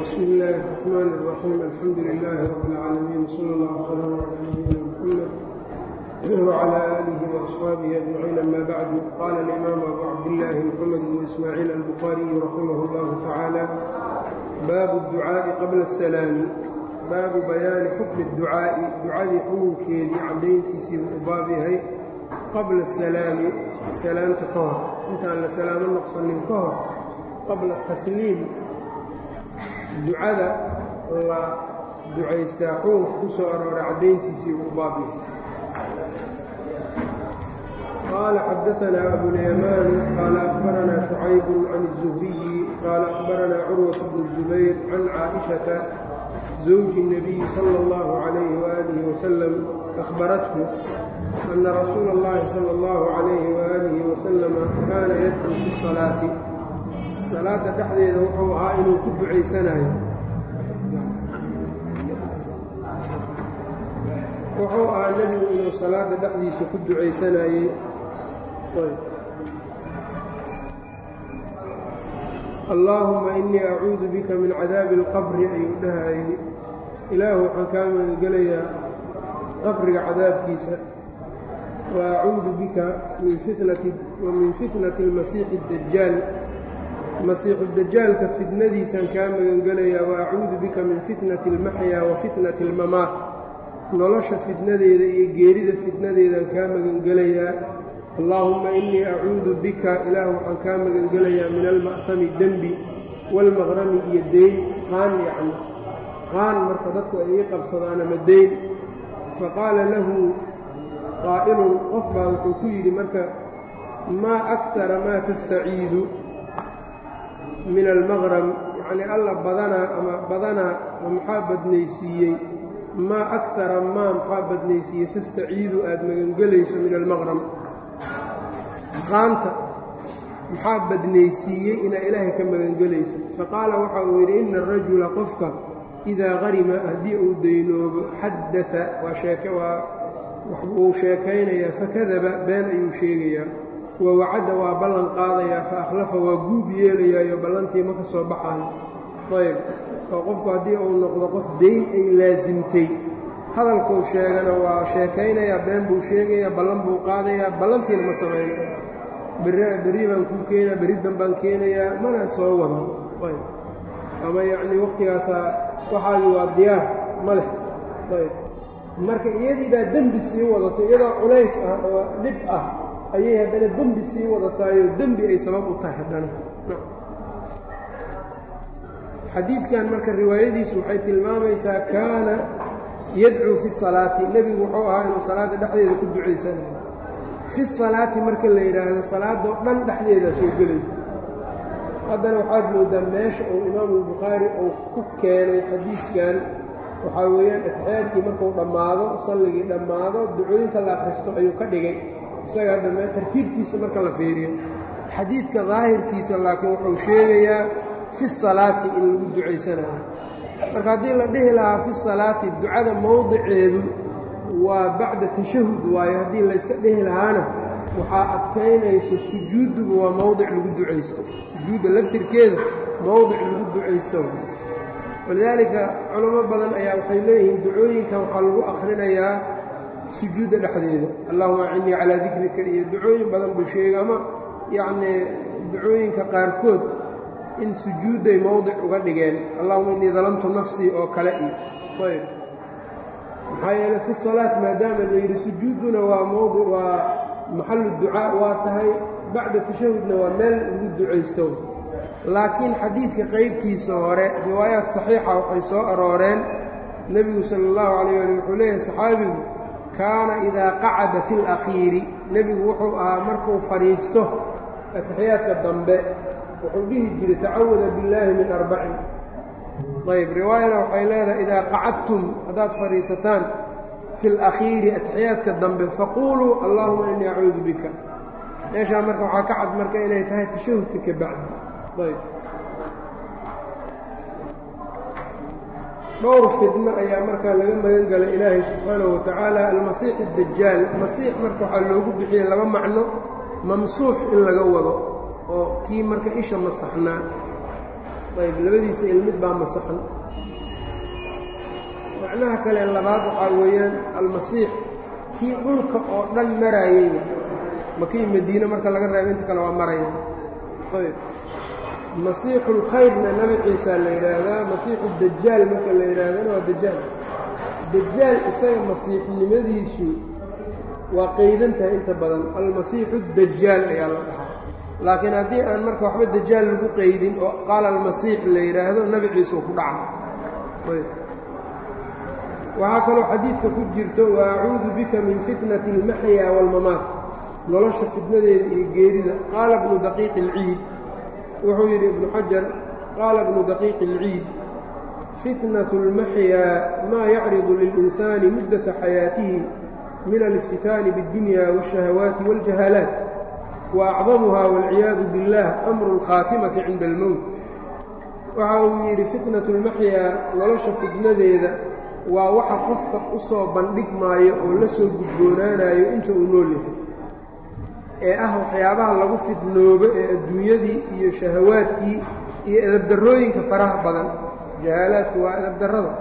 بسم الله الرحمن الرحيم الحمد لله رب العالمين صلى الله وسلم على نبينا محمد وعلى آله وأصحابه أجمعين أما بعد. قال الإمام أبو عبد الله محمد بن إسماعيل البخاري رحمه الله تعالى: باب الدعاء قبل السلام. باب بيان حكم الدعاء ducadii xukunkeedii cadayntiisii buu u baab yahay qabla الsalaami salaamta ka hor intaan la salaamo noqsanin ka hor qabla tasliim ducada la ducaystaa xukunka ku soo arooray cadayntiisii buu u baab yahay. قال xadaثna أبواليمان qال أخبرna شhucayb عن الزهري qال أخبرna cروة بن الزبير عن cائشةa زوج النبي صلى الله عليه وآله وسلم أخبرته أن رسول الله صلى الله عليه وآله وسلم كان يدعو في الصلاة صلاada dhexdeeda wuxuu ahaa inuu ku ducaysanayo wuxuu ahaa nebigu inuu salaada dhexdiisa ku ducaysanayey. allaahuma inii acuudu bika min cadaabi alqabri ayuu dhahayey, ilaahu waxaan kaa magangelayaa qabriga cadaabkiisa, wa acuudu bika min fitnati almasiixi اdajaal, masiixu dajaalka fitnadiisaan kaa magangelayaa, wa acuudu bika min fitnati almaxyaa wa fitnati almamaat, nolosha fitnadeeda iyo geerida fitnadeedaan kaa magangelayaa. allaahumma inii acuudu bika ilaahu waxaan kaa magangelayaa min alma'tami dembi waalmaqrami iyo deyn qaan marka dadku ay ii qabsadaan ama deyn. faqaala lahu qaa'ilun qof baa wuxuu ku yidhi marka maa aktara maa tastaciidu min almaqram, yacnii alla badanaa maxaa badnaysiiyey maa aktara maxaa badnaysiiyey tastaciidu aada magangelayso min almaqram, qaanta maxaa badnaysiiyey inaa ilaahay ka magangelaysa. faqaala waxa uu yidhi ina arajula qofka idaa qarima haddii uu daynoobo xadaa wuu sheekaynayaa, fakadaba been ayuu sheegayaa, wa wacada waa ballan qaadayaa, fa akhlafa waa guub yeelayaayo ballantii ma ka soo baxayo. ayb oo qofku haddii uu noqdo qof dayn ay laasimtay, hadalkuu sheegana waa sheekaynayaa, been buu sheegayaa, ballan buu qaadayaa, ballantiina ma samaynayo. berri baan kuu keenaa, berri danbaan keenayaa, mana soo wada ayb ama yacnii waqtigaasaa waxaagii waa diyaar ma leh. ayb marka iyadii baa dembi sii wadato, iyadoo culays ah oo dhib ah ayay haddana dembi sii wadataayoo dembi ay sabab u tahay haddana. xadiidkan marka riwaayadiisu waxay tilmaamaysaa kaana yadcuu fi salaati, nebigu wuxuu ahaa inuu salaadda dhexdeeda ku ducaysanayo. fi salaati marka la yidhaahdo salaadoo dhan dhexdeedaa soo gelaysa. haddana waxaad moodaa meesha uu imaamu bukhaari uu ku keenay xadiidkan waxaa weeyaan atixyaadkii markuu dhammaado, salligii dhammaado, ducooyinka la akhristo ayuu ka dhigay. isaga hadda tartiibtiisa marka la fiiriyo, xadiidka daahirkiisa laakiin wuxuu sheegayaa fi salaati in lagu ducaysanayo. marka haddii la dhihi lahaa fi salaati ducada mowdiceedu waa bacda tashahud waayo, haddii layska dhihi lahaana waxaa adkaynayso sujuudduba waa mowdic lagu ducaysto, sujuudda laftirkeeda mowdic lagu ducaysto. walidaalika culamo badan ayaa waxay leeyihiin ducooyinkan waxaa lagu akhrinayaa sujuudda dhexdeeda, allahuma acinnii calaa dikrika iyo ducooyin badan buu sheegay, ama yacnii ducooyinka qaarkood in sujuudday mowdic uga dhigeen, allahuma innii dalamtu nafsii oo kale iyo ayb maxaa yeeley fi salaat maadaama la yidhi sujuudduna waa mowdic, waa maxalu ducaa waa tahay, bacda tashahudna waa meel lagu ducaysto. laakiin xadiidka qaybtiisa hore riwaayaat saxiixa waxay soo arooreen, nebigu sala allahu calayh ali wuxuu leeyahay saxaabigu kaana idaa qacada fi اlakhiiri, nebigu wuxuu ahaa markuu fadhiisto atixiyaadka dambe wuxuu dhihi jiray tacawada billaahi min arbacin. ayb riwaayana waxay leedahay idaa qacadtum haddaad fadhiisataan fi اlakhiiri atixiyaadka dambe faquuluu allaahuma innii acuudu bika. meeshaa marka waxaa ka cad marka inay tahay tashahudka ka bacdi. ayb dhowr fidno ayaa markaa laga magan galay ilaahay subxaanahu wa tacaala. almasiix addajaal, masiix marka waxaa loogu bixiyey laba macno, mamsuux in laga wado oo kii marka isha masaxnaa ayb labadiisa ilmid baa masaxan. macnaha kale labaad waxaa weeyaan almasiix kii dhulka oo dhan maraayey makii madiine marka laga reebo inta kale waa maraya. ayb masiixu lkhayrna nabi ciisa la yidhaahdaa, masiixu dajaal marka la yidhaahdana waa dajaal. dajaal isaga masiixnimadiisu waa qaydan tahay inta badan, almasiixu dajaal ayaa la dhahaa. laakiin haddii aan marka waxba dajaal lagu qaydin oo qaala almasiix la yidhaahdo nabi ciisa uu ku dhaca. ayb waxaa kaloo xadiidka ku jirto wa acuudu bika min fitnati almaxyaa waalmamaat, nolosha fitnadeeda iyo geerida. qaala ibnu daqiiq ilciid, wuxuu yidhi ibnu xajar, qaala ibnu daqiiq ilciid fitnatu اlmaxyaa maa yacridu lilinsaani muddata xayaatihi min aliftitaani biاddunya waاshahawaati wاljahaalaat wa acdamuha wاlciyaadu biاllah amru اlkhaatimati cinda almowt. waxa uu yidhi fitnatu اlmaxyaa nolosha fitnadeeda waa waxa qofka u soo bandhigmaayo oo la soo gudboonaanayo inta uu nool yahay, ee ah waxyaabaha lagu fidnoobo ee adduunyadii iyo shahawaadkii iyo edabdarrooyinka faraha badan. jahaalaadku waa edabdarrada.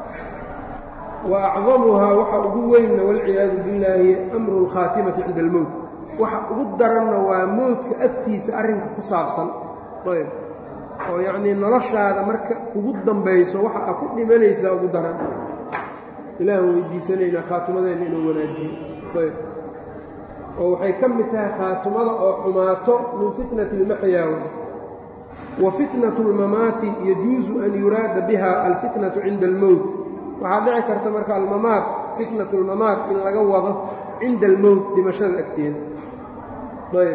wa acdamuhaa waxa ugu weynna waalciyaadu billaahi amru lkhaatimati cinda almowt, waxa ugu daranna waa mowdka agtiisa arrinka ku saabsan. ayb oo yacnii noloshaada marka ugu dambayso waxa aa ku dhimanaysaa ugu daran. ilaahan weydiisanaynaa khaatimadeenna inuu wanaajiyo. ayb oo waxay ka mid tahay khaatimada oo xumaato min fitnati اlmaxyaa. wa fitnatu اlmamaati yajuusu an yuraada biha alfitnatu cinda almowt. waxaa dhici karta marka almamaat, fitnatu اlmamaat in laga wado cinda almowt, dhimashada agteeda. ayb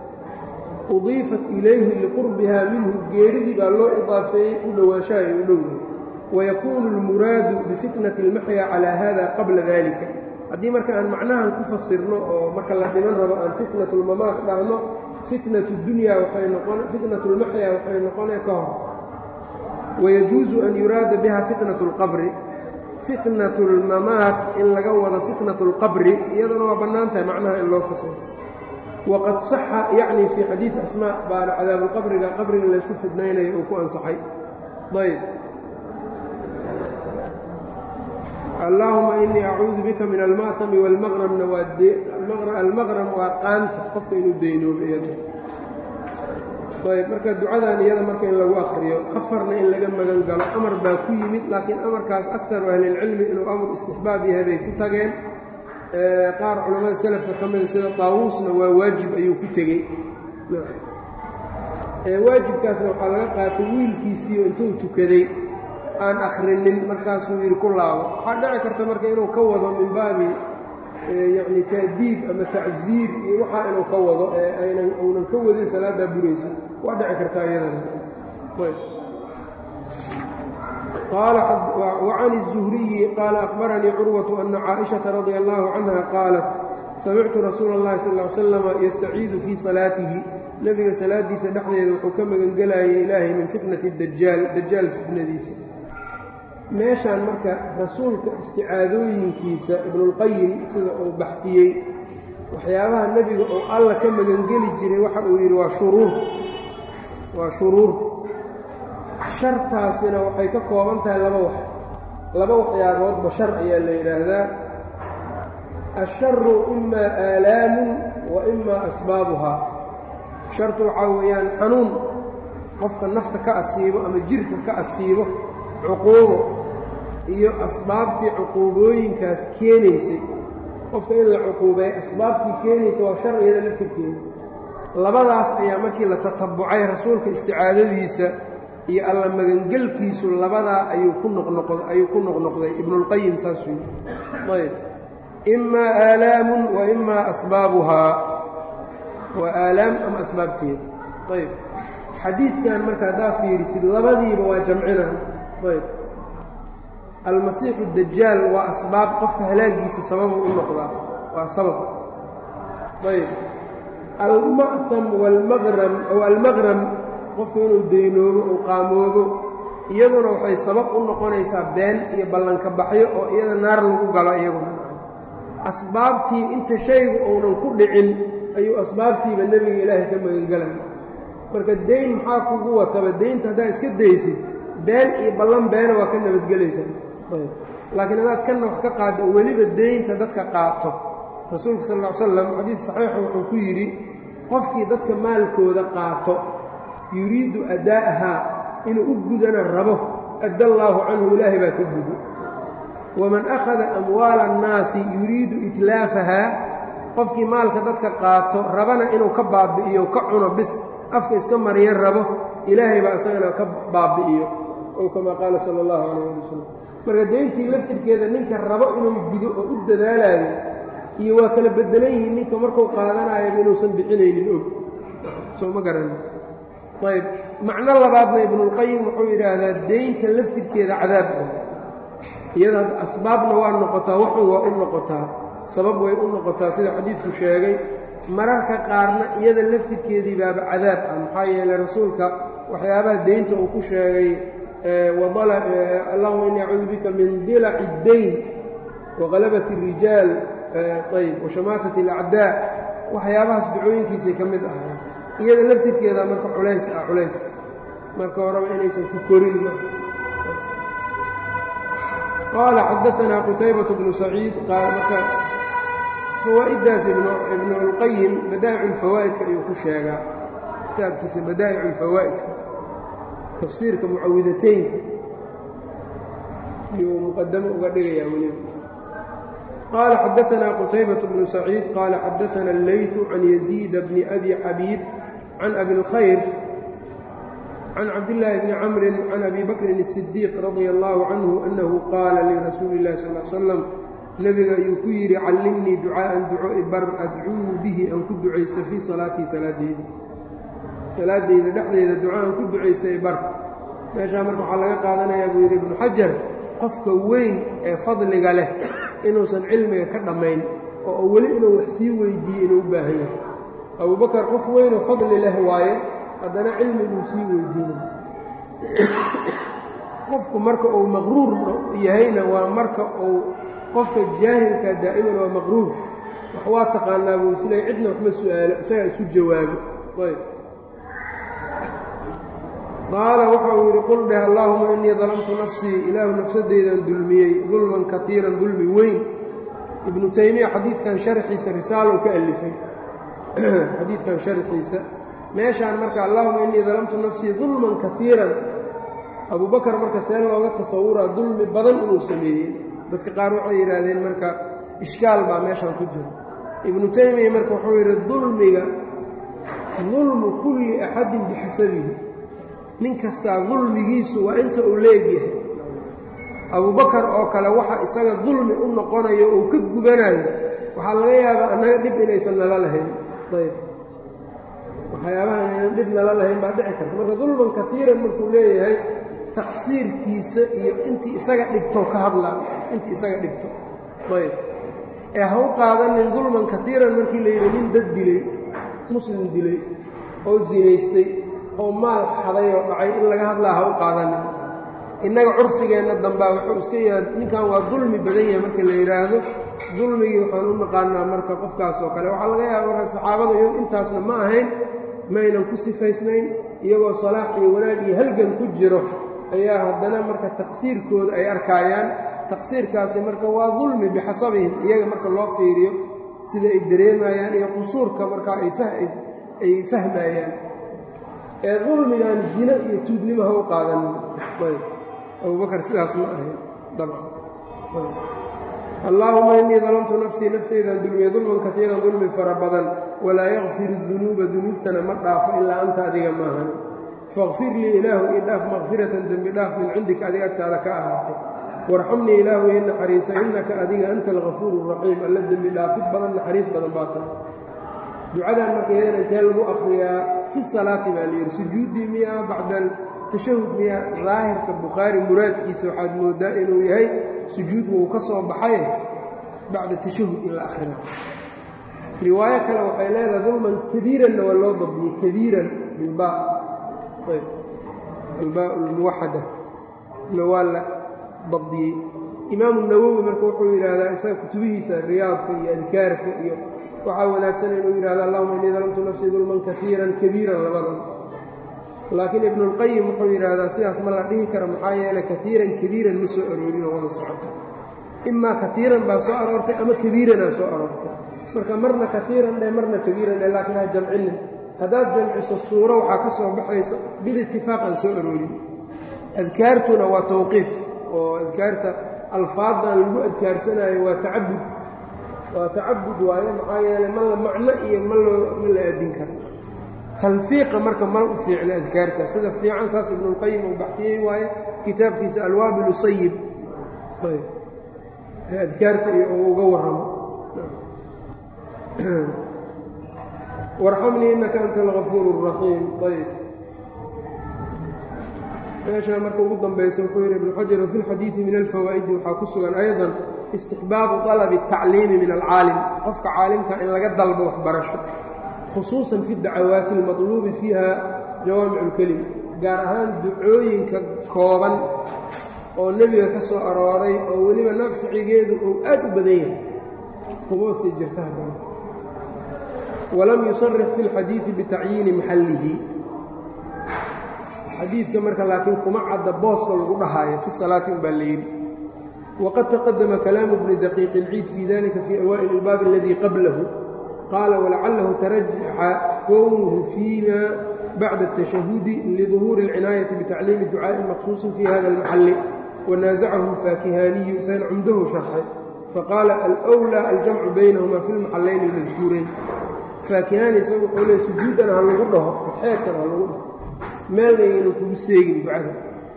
udiifat ilayhi liqurbiha minhu, geeridii baa loo idaafeeyey u dhowaanshaha ay u dhowyahay. wayakuunu اlmuraadu bifitnati اlmaxyaa calaa hada qabla dalika. haddii marka aan macnahan ku fasirno oo marka la dhiman rabo aan fitnatu اlmamaat dhahno, fitnatu اdunya fitnatu اlmaxyaa waxay noqonay ka hor. wayajuusu an yuraada biha fitnatu اlqabri. fitnatu اlmamaat in laga wado fitnatu اlqabri iyaduna waa bannaan tahay macnaha in loo fasiro. waqad saxa yacni fii xadiidi asmaa baana cadaabuulqabriga qabriga laysku fidnaynayo uu ku ansaxay. ayb allaahuma inii acuudu bika min alma'tami waalmaqramna almaqram waa qaanta qofka inuu daynoobo iyada. ayb marka ducadan iyada marka in lagu akriyo, afarna in laga magan galo. amar baa ku yimid, laakiin amarkaas akaru ahlilcilmi inuu amar istixbaab yahay bay ku tageen. qaar culamada selafka ka mida sida taawuusna waa waajib ayuu ku tegey. waajibkaasna waxaa laga qaatay wiilkiisiiyo intuu tukaday aan akhrinin markaasuu yidhi ku laabo. waxaa dhici karta marka inuu ka wado min baabi yacni ta'diib ama tacziir iyo waxaa inuu ka wado ee uunan ka wadin salaaddaa buraysa, waa dhici kartaa iyadana. وعن الزهري قال أخبرني عروة أن عائشة رضي الله عنها قالت سمعت رسول الله صلى الله عليه وسلم يستعيذ في صلاته. نبي صلاadiisa dhexdeeda wuxuu ka magan gelayay ilaahay min fitnة الdajaal, dajaal fitnadiisa. meeshaan marka rasuulka isticaadooyinkiisa ibnulqayim sida uu baxtiyey waxyaabaha nebiga oo alla ka magangeli jiray waxa uu yidhi waa shuruur. shartaasina waxay ka kooban tahay laba waxyaaboodba shar ayaa la yidhaahdaa. asharu imaa aalaamun wa imaa asbaabuhaa. shartu waxaa weeyaan xanuun qofka nafta ka asiibo ama jirka ka asiibo, cuquubo iyo asbaabtii cuquubooyinkaas keenaysay. qofka in la cuquubay asbaabtii keenaysa waa shar iyada laftirkeeda. labadaas ayaa markii la tatabucay rasuulka isticaadadiisa iyo alla magangelkiisu labadaa ayuu ku noqnoqday. ibnulqayim saasuu yidhi. ayb imaa aalaamun wa imaa asbaabuhaa, waa aalaam ama asbaabteeda. ayb xadiidkan marka haddaa fiirisid labadiiba waa jamcinaa. ayb almasiixu dajaal waa asbaab qofka halaagiisa sababa u noqdaa, waa sabab. ayb alma'tam waalmaqram aw almaqram qofka inuu daynoobo uu qaamoobo iyaduna waxay sabab u noqonaysaa been iyo ballanka baxyo oo iyada naar lagu galo. iyaguna asbaabtii inta shaygu uunan ku dhicin ayuu asbaabtiiba nebiga ilaahay ka magangelaya. marka dayn maxaa kugu wataba daynta haddaad iska daysid been iyo ballan beena waa ka nabadgelaysaa laakiin haddaad kana wax ka qaaddo weliba daynta dadka qaato rasuulka sal lla ly slam xadiid saxiixa wuxuu ku yidhi qofkii dadka maalkooda qaato yuriidu adaa'ahaa inuu u gudana rabo adda allaahu canhu ilaahay baa ka gudo waman akhada amwaala annaasi yuriidu itlaafahaa qofkii maalka dadka qaato rabana inuu ka baabi'iyo ka cuno bis afka iska mariya rabo ilaahay baa isagana ka baabi'iyo ow kamaa qaala sala allahu calayh ali wasalam marka dayntii laftirkeeda ninka rabo inuu gudo oo u dadaalaayo iyo waa kala beddelan yihiin ninka markuu qaadanaayaba inuusan bixinaynin og soo ma garanin ayb macno labaadna ibnuulqayim wuxuu yidhaahdaa daynta laftirkeeda cadaab iyada asbaabna waa noqotaa waxun waa u noqotaa sabab way u noqotaa sida xadiidku sheegay mararka qaarna iyada laftirkeedii baaba cadaab ah maxaa yeelay rasuulka waxyaabaha daynta uu ku sheegay allahuma innii acuudu bika min dilaci اdayn waqalabati الrijaal ayb washamaatat اlacdaa waxyaabahaas ducooyinkiisay ka mid ahaa iyada laftirkeeda marka culays ah culays marka horeba inaysan ku korin qaala xadaanaa qutaybaة bnu saciid marka fawaa'idaas ibnu اlqayim badaa'ic اlfawaa'idka ayuu ku sheegaa kitaabkiisa badaa'ic اlfawaa'idka tafsiirka mucawidataynka ayuu muqadamo uga dhigayaa weliba qaala xadaanaa qutaybaة bnu saciid qaala xadaana اllayثu can yaziid bni abi xabiib can abi اlkhayr can cabdillaahi bni camrin can abi bakrin الsidiiq radia allahu canhu annahu qaala lirasuuli اllahi sal l slam nebiga ayuu ku yidhi callimnii ducaa'an duco ibar adcuu bihi aan ku ducaysto fii salaatii salaadeyda dhexdeeda duco aan ku ducaysta ibar meeshaa marka waxaa laga qaadanayaa buu yidhi ibnu xajar qofka weyn ee fadliga leh inuusan cilmiga ka dhammayn oo weli inuu wax sii weydiiye inuu u baahan yahay abubakar qof weynoo fadli leh waaye haddana cilmiguu sii weydiinay qofku marka uu maqruur yahayna waa marka uu qofka jaahilka daa'iman waa maqruur wax waa taqaanaa buu islay cidna waxma su'aalo isagaa isu jawaabo ayb qaala waxa uu yidhi qul dheh allaahuma innii dalamtu nafsii ilaahu nafsadeydan dulmiyey dulman katiiran dulmi weyn ibnu taymiya xadiidkan sharxiisa risaalow ka alifay xadiidkan sharxiisa meeshaan marka allaahuma innii dalamtu nafsii dulman katiiran abubakar marka see looga tasawuraa dulmi badan inuu sameeyey dadka qaar waxay yidhaahdeen marka ishkaal baa meeshaan ku jira ibnu taymiya marka wuxuu yidhi dulmiga dulmu kulli axadin bixasabihi nin kastaa dulmigiisu waa inta uu leegyahay abubakar oo kale waxa isaga dulmi u noqonayo uu ka gubanayo waxaa laga yaabaa annaga dhib inaysan nala lahayn ayb waxyaabaha inaynan dhib nala lahayn baa dhici karta marka dulman katiiran markuu leeyahay taqsiirkiisa iyo intii isaga dhibto ka hadlaa intii isaga dhibto ayb ee ha u qaadanin dulman katiiran markii la yidhi nin dad dilay muslim dilay oo zinaystay oo maal xaday oo dhacay in laga hadlaa ha u qaadanin innaga curfigeenna dambaa wuxuu iska yahay ninkan waa dulmi badan yahay marka la yidhaahdo dulmigii waxaan u naqaanaa marka qofkaas oo kale waxaa laga yaaba marka saxaabada iyagu intaasna ma ahayn maynan ku sifaysnayn iyagoo salaax iyo wanaag iyo halgan ku jiro ayaa haddana marka taqsiirkooda ay arkaayaan taqsiirkaasi marka waa dulmi bixasabihim iyaga marka loo fiiriyo sida ay dareemayaan iyo qusuurka marka ay fahmayaan ee dulmigan zino iyo tuugnimo ha u qaadanin abubakar sidaas ma ahayn dabcan allaahuma innii dalamtu nafsii nafteydaan dulmiye dulman katiiran dulmi fara badan walaa yakfiru dunuuba dunuubtana ma dhaafo ilaa anta adiga maahan faqfir lii ilaahu ii dhaaf makfiratan dembi dhaaf min cindika adiga agtaada ka ahaatay warxamnii ilaahu ii naxariiso innaka adiga anta algafuuru raxiim alla dembi dhaafid badan naxariis badan baa tahay ducadan marka iyadana intee lagu akriyaa fi salaati baa layidhi sujuuddii miyaa bacda tashahud miyaa daahirka bukhaari muraadkiisa waxaad moodaa inuu yahay sujuud wuu ka soo baxay bacda tashahud in la akhrinayo riwaayo kale waxay leedahay dulman kabiiranna waa loo dabdiyey kabiiran bilbaa ayb albaa lmuwaxada na waa la dabdiyey imaamu nawowi marka wuxuu yidhaahdaa isaga kutubihiisa riyaadka iyo adkaarka iyo waxaa wanaagsan inuu yidhahdo allahuma innii dalamtu nafsii dulman kaiiran kabiiran labadan laakiin ibnu اlqayim wuxuu yidhaahdaa sidaas ma la dhihi karo maxaa yeeley kaiiran kabiiran ma soo aroorin oo wada socoto imaa kaiiran baa soo aroortay ama kabiiranaa soo aroortay marka marna kaiiran dheh marna kabiiran dheh laakiin ha jamcinin haddaad jamciso suuro waxaa ka soo baxayso bilitifaaq aan soo aroorin adkaartuna waa tawqiif oo adkaarta alfaaddan lagu adkaarsanayo waa tacabud waaye maxaa yeeley ma la macno iyo ma la aadin karo talfiiqa marka mal u fiicna adkaarta sida fiican saas ibnuulqayim uu baxtiyey waaye kitaabkiisa alwaabil sayib adkaarta iyo uu uga warramo warxamnii innaka anta algafuur الraxiim ayb meeshaa marka ugu dambaysa wuxuu yidhi ibnu xajar wafi lxadiidi min alfawaa'idi waxaa ku sugan ayضa istixbaabu طalabi الtacliimi min alcaalim qofka caalimka in laga dalbo waxbarasho khusuusan fi dacawaati اlmaطluubi fiiha jawaamic اlkelim gaar ahaan ducooyinka kooban oo nebiga ka soo arooray oo weliba nafcigeedu uu aad u badan yahay kuma sii jirta haddana walam yusarix fi اlxadiidi bitacyiini maxallihi xadiidka marka laakiin kuma cadda booska lagu dhahaayo fi salaati un baa la yidhi waqad taqadama kalaamu bni daqiiq اlciid fii dalika fii awaa'il اlbaab aladii qablahu qaala walacalahu tarajaxa kownuhu fiima bacda الtashahudi liduhuuri اlcinaayati bitacliimi ducaaءi maqsuusin fi hada اlmaxalli wanaasacahu اlfaakihaaniyu san cumdahu sharxay faqaala alأwlى aljamcu baynahuma fi اlmaxallayn اlmadkuurayn faakihaani isagu wuxuu le sujuudan ha lagu dhaho xeerkan ha lagu dhaho meelna aynu kugu seegin ducada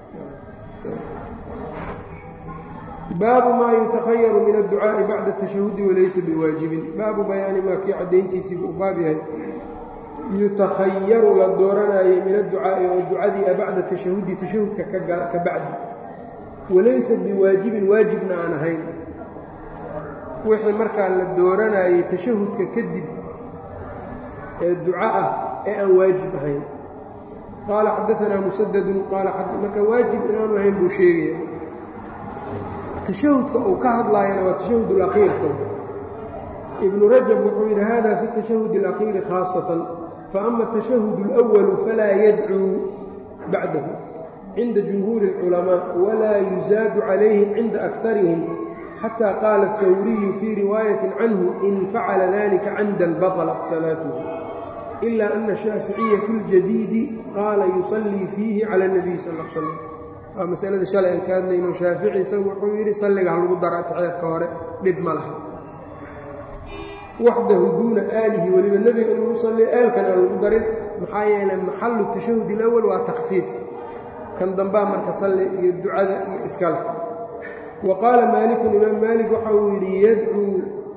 baabu maa yutakhayaru min adducaa'i bacda atashahudi walaysa biwaajibin baabu bayaani maa kii caddayntiisiibuu u baab yahay yutakhayaru la dooranaayay min adducaa'i oo ducadii a bacda tashahudi tashahudka ka bacdi walaysa biwaajibin waajibna aan ahayn wixii markaa la dooranaayey tashahudka kadib ee duca ah ee aan waajib ahayn qaala xadaanaa musadadun qaala marka waajib inaanu ahayn buu sheegaya tashahudka uu ka hadlaayana waa tashahud اlakhiirka ibnu rajab wuxuu yidhi hada fi tashahud اlakhiiri khaasatan faama atashahud اlأwalu falaa yadcuu bacdahu cinda jumhuuri اlculamaa walaa yuzaadu calayhim cinda akarihim xatى qaala الtawriyu fii riwaayati canhu in facala dalika camdan baطlat salaatuhu ila ana الshaaficiya fi اljadiidi qaala yusallii fiihi cala الnabiy sal ا l slam waa masalada shalay aan ka hadlayno shaafici isagu wuxuu yidhi salliga ha lagu daro atixyaadka hore dhib ma laha waxdahu duuna aalihi weliba nebiga in lagu salliyo aalkan aan lagu darin maxaa yeelay maxalu tashahud اlأwal waa takfiif kan dambaa marka salli iyo ducada iyo iskale wa qaala maalikun imaam maalik waxa uu yidhi yadcuu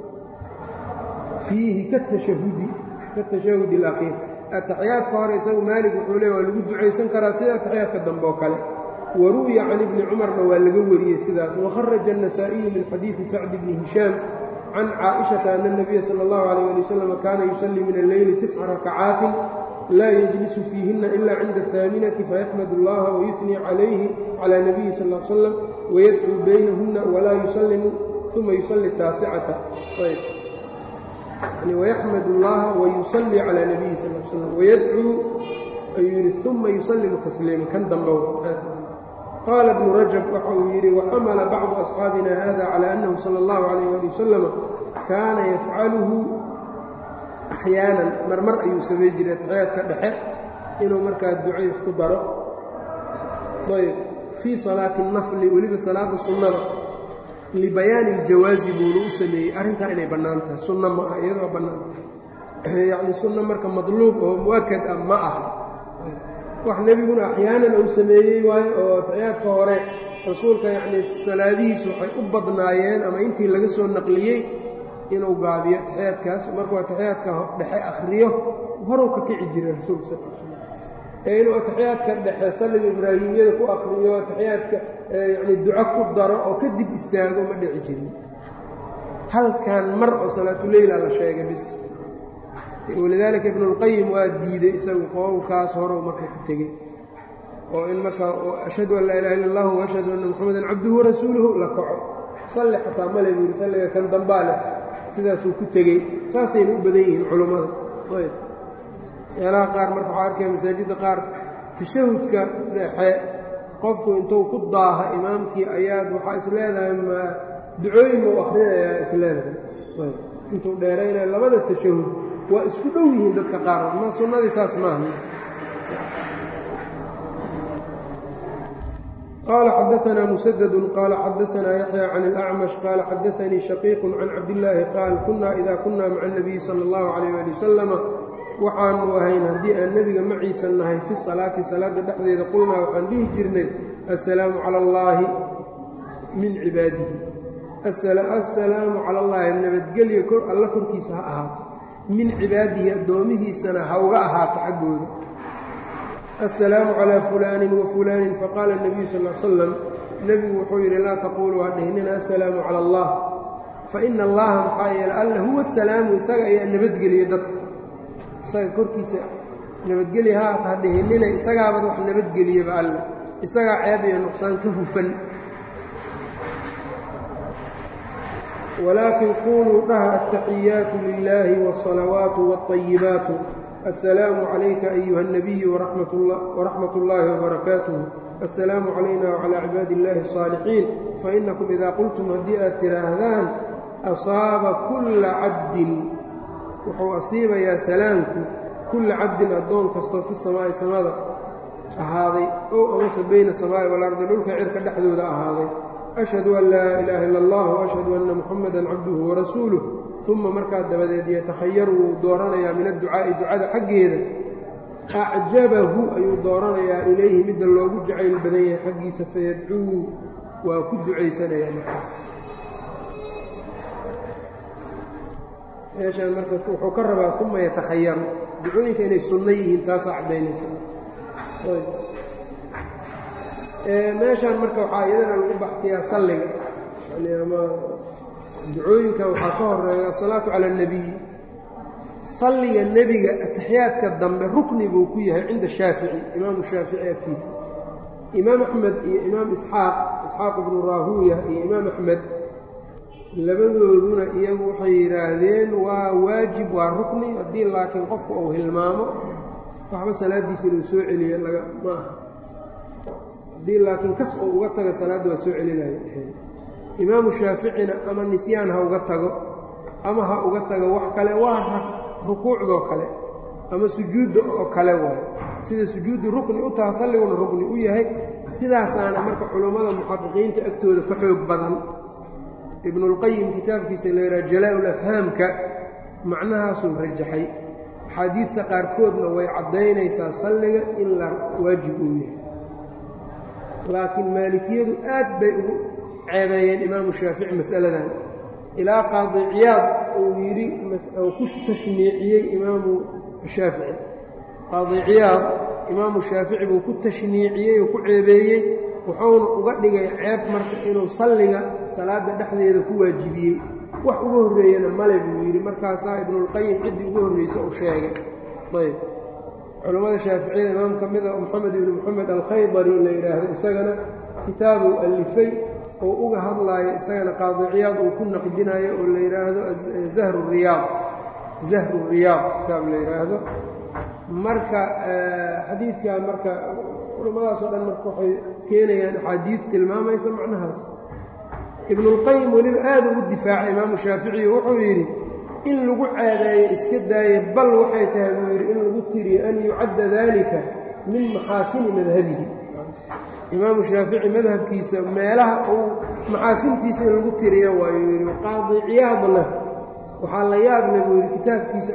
fiihi katashahud اlakhiir ataxiyaadka hore isagu maalik wuxuu leey waa lagu ducaysan karaa sida ataxiyaadka dambe oo kale waru'ya can ibni cumarna waa laga wariyey sidaas wakharaja النasaa'iyu min xadiidi sacd bni hishaam can caaئiشhaةa ana الnabiya salى اllahu عalيه ali wasalam kaana yusallii min alleyli 9 rakacaatin laa yجlisu fiihina ila cinda الثaaminati fayaxmad اllaha wayuثnii calayhi calى nabiyi sal ا l slam wayadcuu baynahuna walaa yusallimu uma yusalli taasicata ويxmd الlaha وyusلي عalى نabiyi sal ل slam وydcuu ayuu yidhi uma yusallimu tasliima kan dambe qaala ibnu rajab waxa uu yidhi waxamala bacdu asxaabina hada calى annahu salى اllahu عalayh ali wasalam kaana yafcaluhu axyaanan marmar ayuu samay jiray taxiyaadka dhexe inuu markaa ducay wax ku daro ayb fii salaati الnafli weliba salaada sunnada libayaani اljawaazi buuna u sameeyey arrintaa inay bannaan tahay sunno ma aha iyadoo bannaan tahay yacni sunno marka madluub oo mu'akad ah ma aha wax nebiguna axyaanan uu sameeyey waayo oo taxiyaadka hore rasuulka yacni salaadihiisu waxay u badnaayeen ama intii laga soo naqliyey inuu gaabiyo taxiyaadkaas markuu taxiyaadka dhexe akhriyo horuu ka kici jiray rasuulka sal l slam ee inuu ataxiyaadka dhexe salliga ibraahimiyada ku akhriyo ataxiyaadka yacni duco ku daro oo kadib istaago ma dhici jirin halkan mar oo salaatuleyla la sheegay bis walidaalika ibnuulqayim waa diiday isagu qowlkaas horow marka ku tegey oo in marka ashhadu an laa ilaha illa allah wa ashhadu anna muxamadan cabduhu warasuuluhu la kaco salli xataa male buu yidhi salliga kan dambaa leh sidaasuu ku tegey saasayna u badan yihiin culummada ayb meelaha qaar marka waxaa arkaya masaajidda qaar tashahudka dhexe qofku intuu ku daaha imaamkii ayaad waxaa is leedahay ma ducooyin buu akhrinayaa is leedahay intuu dheeraynaya labada tashahud waa isku dhow yihiin dadka qaar ma sunnadii saas maaha قال xdثna مسدد قال xdثna يحيى عن الأعمش قال xdثnii شhقيق عن cabdاللahi qاal kuna إida kuna mعa النبي slى الlه عليه aلي وسلم waxaanu ahayn haddii aan nebiga maciisa nahay fi salaati salaada dhexdeeda qulnaa waxaan dhihi jirnay السلaamu calى الlahi min cibaadihi السalaamu calى الlahi nabadgelya alla korkiisa ha ahaato min cibaadihi addoomihiisana ha uga ahaato xaggooda السلام على فلان وفلان فقال النبي صلى الله عليه وسلم nebigu wuxuu yidhi laa taquluu ha dhihnina السلaamu calى الlah faإna allaha maxaa yeele alla huwa السalaamu isaga ayaa nabadgeliya dadka isaga korkiisa nabadgelya haata ha dhihinina isagaabad wax nabadgeliyaba alla isagaa ceeb iyo nuqsaan ka hufan walaakin quluu dhaha التaxiyaatu lilahi والصalawaat والطayibaat السلام عليka أيuهa النبي ورحمة اللahi وبaركاaته السلام عlaيna وعlى عباad اللahi الصاaلحين فإنكم إida qلتم haddii aad tiraahdaan أصاaba كuلa cabdin wuxuu asiibayaa salaamku kula cabdin addoon kastoo fi الsamaaءi samada ahaaday ow amase bayna الsamaaءi والأرضi dhulka cirka dhexdooda ahaaday أشhهadu an laa إلaha ilا الlah وأشhهadu أنa محamدا cabduه وrasuuله uma markaa dabadeed yatakhayaru wuu dooranayaa min adducaa'i ducada xaggeeda acjabahu ayuu dooranayaa ilayhi midda loogu jacayl badan yahay xaggiisa fayadcuu waa ku ducaysanayaa markaas meeshaan marka wuxuu ka rabaa uma yatakhayaru ducooyinka inay sunno yihiin taasaa caddaynaysa meeshaan marka waxaa iyadana lagu baxtiyaa salliga yani ama ducooyinka waxaa ka horeeya asalaatu cala الnabiy salliga nebiga ataxiyaadka dambe rukni buu ku yahay cinda shaafici imaamu shaafici agtiisa imaam axmed iyo imaam isxaaq ibnu raahuuya iyo imaam axmed labadooduna iyagu waxay yidhaahdeen waa waajib waa rukni haddii laakiin qofku uu hilmaamo waxba salaaddiisa inuu soo celiyo ma aha haddii laakiin kas uu uga tago salaadda waa soo celinaya imaamu shaaficina ama nisyaan ha uga tago ama ha uga tago wax kale waa rukuucdoo kale ama sujuudda oo kale waayo sida sujuuddu rukni u taha salliguna rukni u yahay sidaasaana marka culummada muxaqiqiinta agtooda ka xoog badan ibnuulqayim kitaabkiisa la yidhaha jalaa-ul afhaamka macnahaasuu rajaxay axaadiidta qaarkoodna way caddaynaysaa salliga in la waajib uu yahay laakiin maalikiyadu aad bay ugu ceebeeyeen imaamu shaafici mas'aladan ilaa qaadi ciyaad uu yidhi uu ku tashniiciyey imaamu shaafici qaadi ciyaad imaamu shaafici buu ku tashniiciyey oo ku ceebeeyey wuxuuna uga dhigay ceeb marka inuu salliga salaadda dhexdeeda ku waajibiyey wax uga horreeyana male buu yidhi markaasaa ibnuulqayim ciddii uga horreysa uu sheegay ayb culammada shaaficiyada imaam ka mida moxamed ibnu moxamed alkhaydari la yidhaahdo isagana kitaabuu allifay oo uga hadlaayo isagana qaadi ciyaad uu ku naqdinayo oo la yidhaahdo zahru riyaad kitaab la yidhaahdo marka xadiidkaa marka culummadaasoo dhan marka waxay keenayaan axaadiid tilmaamaysa macnahaas ibnuulqayim weliba aad ugu difaacay imaamu shaaficiy wuxuu yidhi in lagu ceedeeyo iska daaye bal waxay tahay buu yidhi in lagu tiriyo an yucadda daalika min maxaasini madhabihi imaamu shaafici madhabkiisa meelaha uu maxaasintiisa in lagu tiriyo waayuu yidhi qaadi ciyaadna waxaa la yaabla buu yidhi kitaabkiisa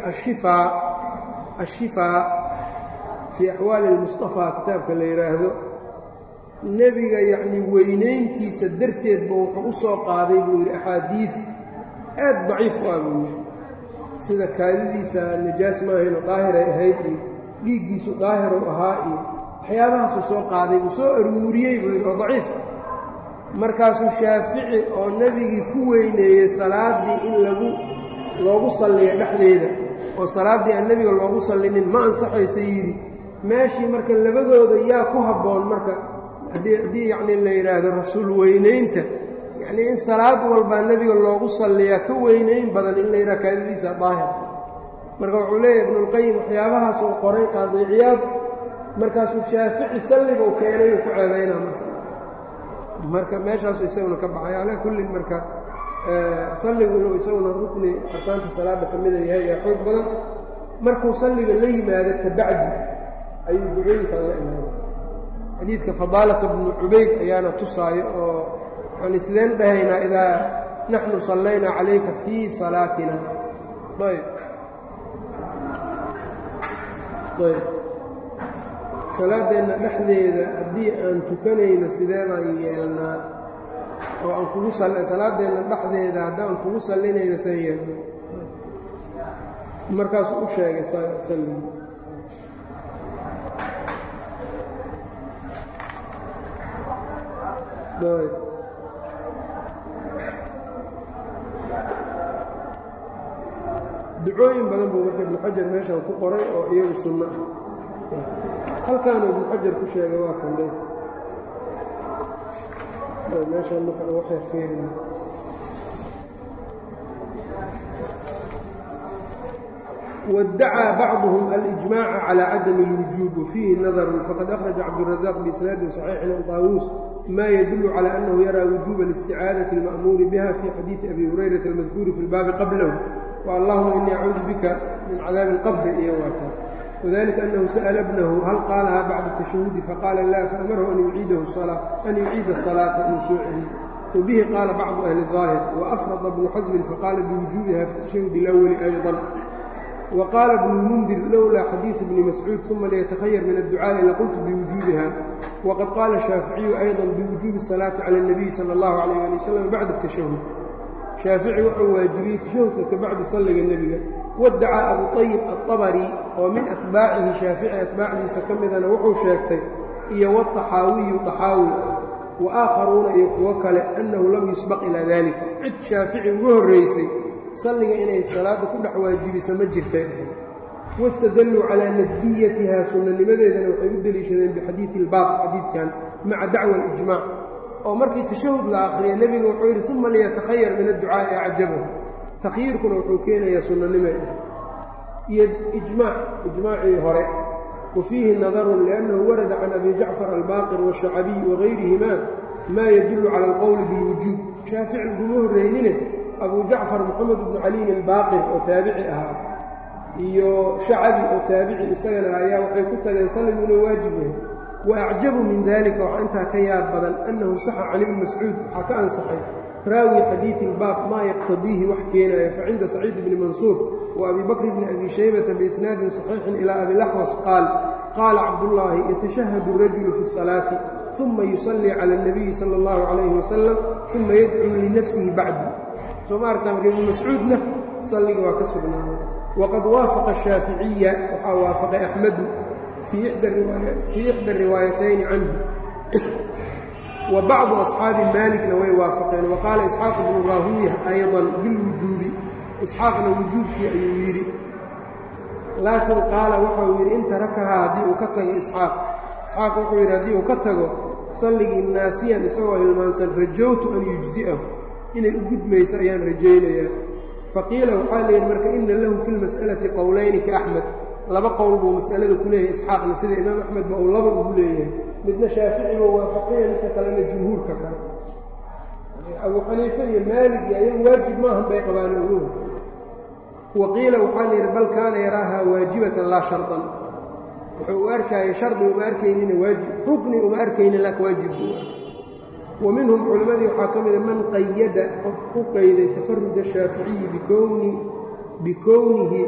ashifaa fii axwaali اlmustafaa kitaabka la yidhaahdo nebiga yacnii weynayntiisa darteedba wuxuu u soo qaaday buu yidhi axaadiid aad daciif u ah buu yidhi sida kaadidiisa nijaas maahayno daahiray ahayd iyo dhiiggiisu daahiru ahaa iyo waxyaabahaasuu soo qaaday buu soo aruuriyey buu yidhi oo daciif ah markaasuu shaafici oo nebigii ku weyneeyey salaaddii in loogu salliyo dhexdeeda oo salaaddii aan nebiga loogu sallinin ma ansaxaysa yidhi meeshii marka labadooda yaa ku habboon marka haddii yacnii la yidhaahdo rasuul weynaynta yacnii in salaad walbaa nebiga loogu salliyaa ka weynayn badan in la yidhaha kaadadiisa daahir marka wuxuu leeyahay ibnuulqayim waxyaabahaas uu qoray qaadi ciyaad markaasuu shaafici salliguu keenay uu ku ceebaynaa marka meeshaasu isaguna ka baxay calaa kullin marka salligu inuu isaguna rukni arkaanta salaada ka mida yahay ee xoog badan markuu salliga la yimaado kabacdi ayuu ducooyinkan la imaado xadiidka fadaalata bnu cubayd ayaana tusaayo oo aan isleen dhahaynaa idaa naxnu sallaynaa calayka fii salaatina ayb salaadeenna dhexdeeda haddii aan tukanayno sidee baan yeelnaa oo aan kugu salaadeenna dhexdeeda haddaan kugu sallinayno san yeelna markaasuu u sheegay salligu ducooyin badan buu marka ibnu xajar meeshan ku qoray oo iyagu sunno ah halkaanu ibnu xajar ku sheegay waa kandhe meeshaan marka waxay fiirina وادعى بعضهم الإجماع على عدم الوجوب وفيه نظر فقد أخرج عبد الرزاق بإسناد صحيح عن طاووس ما يدل على أنه يرى وجوب الاستعاذة المأمور بها في حديث أبي هريرة المذكور في الباب قبله واللهم إني أعوذ بك من عذاب القبر وذلك أنه سأل ابنه هل قالها بعد التشهد فقال لا فأمره أن يعيد الصلاة من سوءه وبه قال بعض أهل الظاهر وأفرض ابن حزم فقال بوجوبها في التشهد الأول أيضا وقال ابن المنذر لولا حديث ابن مسعود ثم ليتخير من الدعاء لقلت بوجوبها وقد قال الشافعي أيضا بوجوب الصلاة على النبي صلى الله عليه وسلم بعد التشهد شافعي وحو واجبي تشهدك بعد صلى النبي وادعى أبو طيب الطبري ومن أتباعه شافعي أتباعه سكمدنا وحو شاكتي والطحاوي طحاوي وآخرون يوكل أنه لم يسبق إلى ذلك عد شافعي وهو الرئيسي صلى إليه الصلاة كل حواجب سمجرتين واستدلوا على ندبيتها سنة لماذا إذا وحيد ليشدين بحديث الباب حديث كان مع دعوى الإجماع أو مركي تشهد الآخرين النبي وحير ثم ليتخير من الدعاء أعجبه تخييركم وحوكين يا سنة لماذا إجماعي هرئ وفيه نظر لأنه ورد عن أبي جعفر الباقر والشعبي وغيرهما ما يدل على القول بالوجوب شافع الجمهور رينينه أبو جعفر محمد بن علي الباقر وتابعها شعبي وتابعي إساقنا آياه وحي كنت يصلي من واجبه وأعجب من ذلك وعنتها كياب بدل أنه صح عن ابن مسعود حكى عن صحيح راوي حديث الباب ما يقتضيه وحكينا فعند سعيد بن منصور وأبي بكر بن أبي شيبة بإسناد صحيح إلى أبي الأحوص قال عبد الله يتشهد الرجل في الصلاة ثم يصلي على النبي صلى الله عليه وسلم ثم يدعو لنفسه بعد ثم أركب ابن مسعود صلي وكسبنا وقد وافق الشافعية ووافق أحمد في إحدى الروايتين عنه وبعض أصحاب مالك نوي وافقين وقال إسحاق بن راهويه أيضا بالوجود إسحاقنا وجود في أيويري لكن قال وحويري إن تركها هذه وكتغ إسحاق وحويري هذه وكتغ صلي الناسيا لسوى المنسل رجوت أن يجزئه إن أجد ميسايان رجينا فقيل وقال المرك إن له في المسألة قولين كأحمد لبا قول بمسألة كلها إسحاق لسيد إمام أحمد ما أقول لبا أقوليه بدنا شافعي ووافقين كلام الجمهور ككلام أبو حنيفة مالك يعني واجب ما هم بيقبان الأمور وقيل وقال بل كان يراها واجبة لا شرطا وأركا شرط وأركين واجب ركن وأركين لك واجب ومنهم علماء يحاكم من قيد تفرد الشافعي بكونه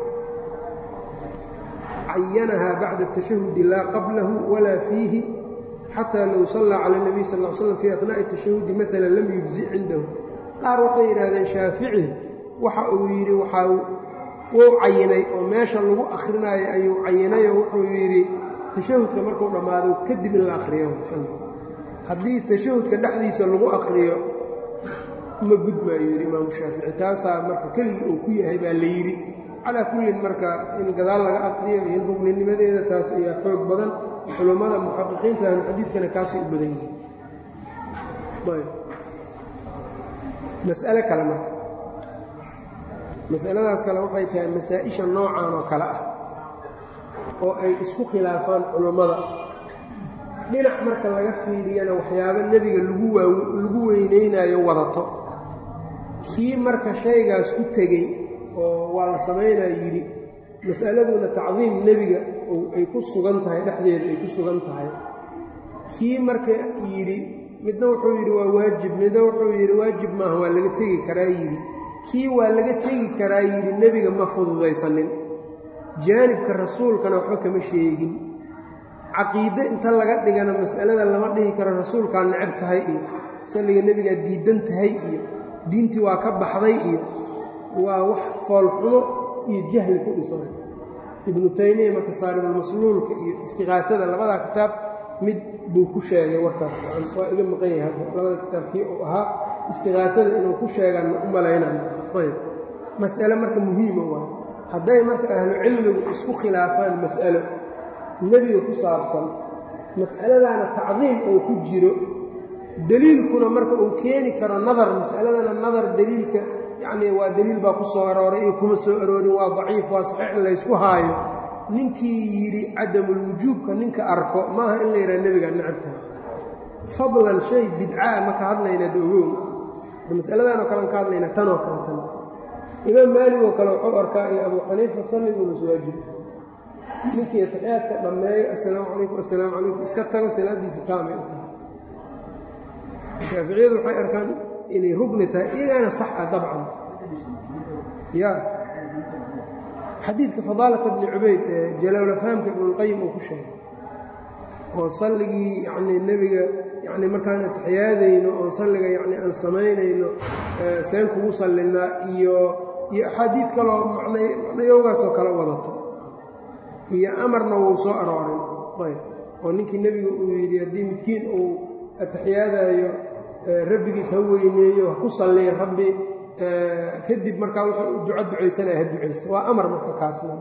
عينها بعد التشهد لا قبله ولا فيه حتى لو صلى على النبي صلى الله عليه وسلم في أثناء التشهد مثلا لم يجزئ عنده قال وحير هذا شافعي وحاويري وعيني وماشى اللغو أخرنا أيو عيني وحاويري تشهد كمركو رماده كدب الآخرية وسلم haddii tashahudka dhexdiisa lagu aqriyo ma gudbaayo yiri imaam shaafici taasa marka kaliya uu ku yahay baa la yiri ala kullin marka in gadaal laga aqriyo in rugnimadeeda taas ayaa xoog badan culimada muhaqiqiinta xadiidkana kaasi u badan yahay mas'ala kale marka mas'aladaas kale waxay tahay masaa'isha noocan oo kale ah oo ay isku khilaafaan culummada dhinac marka laga fiiriyana waxyaabo nebiga lagu weynaynayo wadato kii marka shaygaas ku tegey oo waa la samaynayo yidhi mas'aladuna tacdiim nebiga ay ku sugan tahay dhexdeeda ay ku sugan tahay kii marka yidhi midna wuxuu yidhi waa waajib midna wuxuu yidhi waajib maaha waa laga tegi karaa yidhi kii waa laga tegi karaa yidhi nebiga ma fududaysanin jaanibka rasuulkana waxba kama sheegin caqiide inta laga dhigana mas'alada lama dhihi karo rasuulkaa necab tahay iyo salliga nebigaa diidan tahay iyo diintii waa ka baxday iyo waa wax foolxumo iyo jahli ku dhisan ibnu taymiya marka saaribulmasluulka iyo istiqaatada labadaa kitaab mid buu ku sheegay warkaas waa iga maqan yahay labada kitaabkii uu ahaa istiqaatada inuu ku sheegaan u malaynayo ayb mas'ale marka muhiima waa hadday marka ahlu cilmigu isku khilaafaan mas'alo nebiga ku saabsan mas'aladaana tacdiim oo ku jiro deliilkuna marka uu keeni karo nadar mas'aladana nadar deliilka yacnii waa deliil baa ku soo arooray iyo kuma soo aroorin waa daciif waa saxiix in laysku haayo ninkii yidhi cadamulwujuubka ninka arko maaha in la yidhaha nebigaa necabtaha fadlan shay bidcaa ma ka hadlaynaa doogow mas'aladan oo kalean ka hadlaynaa tanoo kale tan imaam maalig oo kale wuxuu arkaa iyo abuu xaniifa salliguna waajib ninkii atixiyaadka dhammeeyo assalaamu calaykum assalaamu calaykum iska tago salaadiisa taamay u tahay shaaficiyadu waxay arkaan inay rugni tahay iyagaana sax ah dabcan ya xadiidka fadaalata bni cubayd ee jalaalafhaamka ibnulqayim uu ku sheegay oo salligii yacnii nebiga yacnii markaan atixiyaadayno oon salliga yacni aan samaynayno seen kugu sallinaa iyo axaadiid kaloo macnayowgaasoo kale wadato iyo amarna wuu soo aroorin ayb oo ninkii nebiga uu yidhi haddii midkiin uu atixiyaadayo rabbigiis ha weyneeyo ha ku salliya rabbi kadib markaa wuxuu duco ducaysanaya ha ducaysto waa amar marka kaasna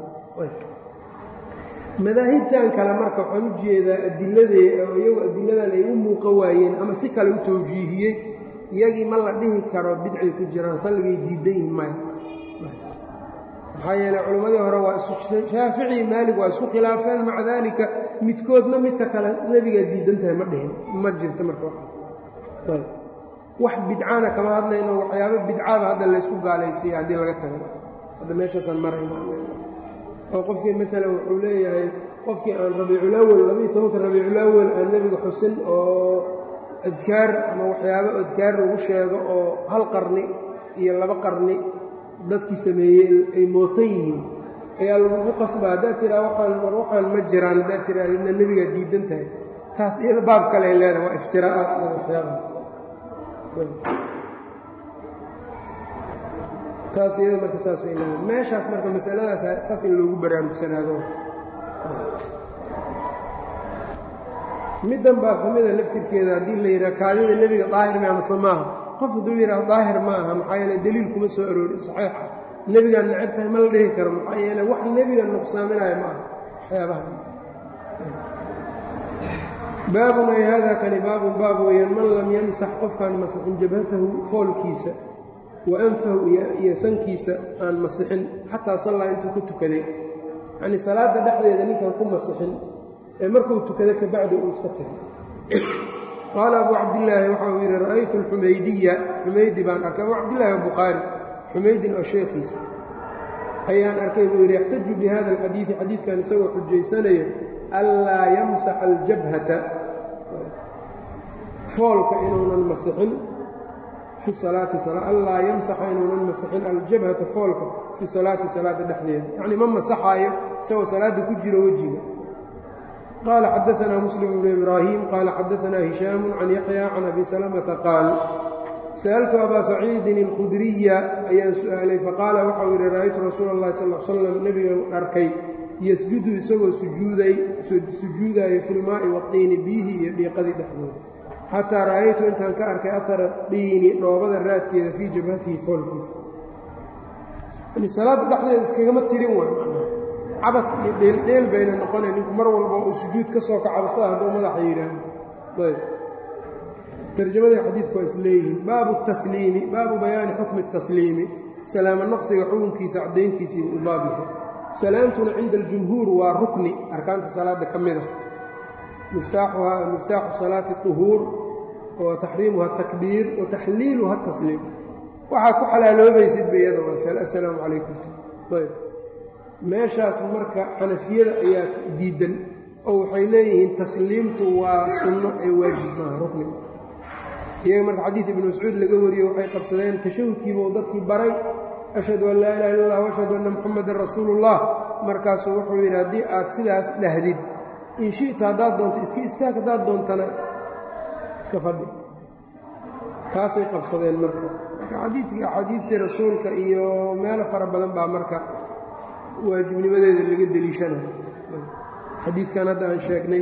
madaahibtan kale marka waxaan u jeedaa adiladee oo iyagu adiladan ay u muuqan waayeen ama si kale u tawjiihiyey iyagii ma la dhihi karo bidcay ku jiraan salligay diidan yihin maya maxaa yeeley culimmadii hore waa shaafici maalig waa isku khilaafeen maca daalika midkoodna midka kale nebigaa diidan tahay ma dhihin ma jirta marka waxaas wax bidcaana kama hadlayno waxyaaba bidcaaba hadda laysku gaalaysiiya haddii laga tago hadda meeshaasaan marayna oo qofkii maalan wuxuu leeyahay qofkii aan rabiiculawel 12 rabiiculawel aan nebiga xusin oo adkaar ama waxyaabo adkaar lagu sheego oo hal qarni iyo 2 qarni dadkii sameeyey ay mootan yihiin ayaa lagu qasbaa haddaad tiraa waxaan ma jiraan haddaad tiraa idna nebigaa diidan tahay taas iyada baab kale ay leedahay waa iftiraa'aad iyo waxyaabaas taas iyada marka saasay leedahay meeshaas marka masaladaas saas in loogu baraarugsanaado middan baa ka mida laftirkeeda haddii la yidhaha kaadida nebiga daahir ma amase maaha qof hadduu yidhaha daahir ma aha maxaa yeele deliil kuma soo aroorin saxiix ah nebigaan necab tahay ma la dhihi karo maxaa yeele wax nebiga nuqsaaminaya ma aha waxyaabaha baabun ay haadaa kani baabun baab weeyaan man lam yamsax qofkaan masixin jabhatahu foolkiisa wa anfahu iyo sankiisa aan masixin xataa sallaa intuu ku tukaday yacnii salaadda dhexdeeda ninkaan ku masixin ee markuu tukada ka bacdi uu iska tagay qaala abuu cabdillaahi waxa uu yidhi ra'aytu alxumaydiya xumaydi baan arkay abuu cabdillaahi albukhaari xumaydin oo sheekhiisa ayaan arkay buu yidhi yaxtaju bi hada alxadiidi xadiidkan isagoo xujaysanayo anlaa yamsaxa aljabhata foolka inuunan masixin fi salaati anlaa yamsaxa inuunan masixin aljabhata foolka fi salaati salaada dhexdeeda yacnii ma masaxaayo isagoo salaadda ku jiro wejiga qaala xadaanaa muslim bnu ibraahim qaala xadaanaa hishaamu can yaxya can abi salamata qaal sa'altu abaa saciidin alkhudriya ayaan su'aalay faqaala waxau yidhi ra'aytu rasuula اllahi sal l slam nebigan arkay yasjudu isagoo sujuudaayo fi lmaa'i waطiini biyihii iyo dhiiqadii dhexdooda xataa ra'aytu intaan ka arkay ahara diini dhoobada raadkeeda fii jabhatihi foolkiisa yani salaadda dhexdeeda iskagama tirin waay macnaha cabad iyo dheeldheel bayna noqonay ninku mar walba uu sujuud ka soo kacabsada hadduu madaxa yidhaahdo ayb tarjamadii xadiidku waa is leeyihiin baabu tasliimi baabu bayaani xukmi اtasliimi salaamo naqsiga xukunkiisa caddayntiisiibu u baab yahay salaamtuna cinda aljumhuur waa rukni arkaanta salaada ka mida miftaaxu salaati طuhuur wa taxriimuha atakbiir wa taxliiluha atasliim waxaa ku xalaaloobaysidba iyada assalaamu calaykum ayb meeshaas marka xanafiyada ayaa diidan oo waxay leeyihiin tasliimtu waa sunno ee waajib maaha rukni iyaga marka xadiid ibnu mascuud laga wariye waxay qabsadeen tashahudkiibuu dadkii baray ashhadu an laa ilaha illa allah ashhadu anna muxamadan rasuulu ullah markaasuu wuxuu yidhi haddii aad sidaas dhahdid in shi'ta haddaad doonto iska istaag haddaad doontana iska fadhi taasay qabsadeen marka axaadiidtii rasuulka iyo meelo fara badan baa marka waajibnimadeeda laga deliishanayo xadiidkan hadda aan sheegnay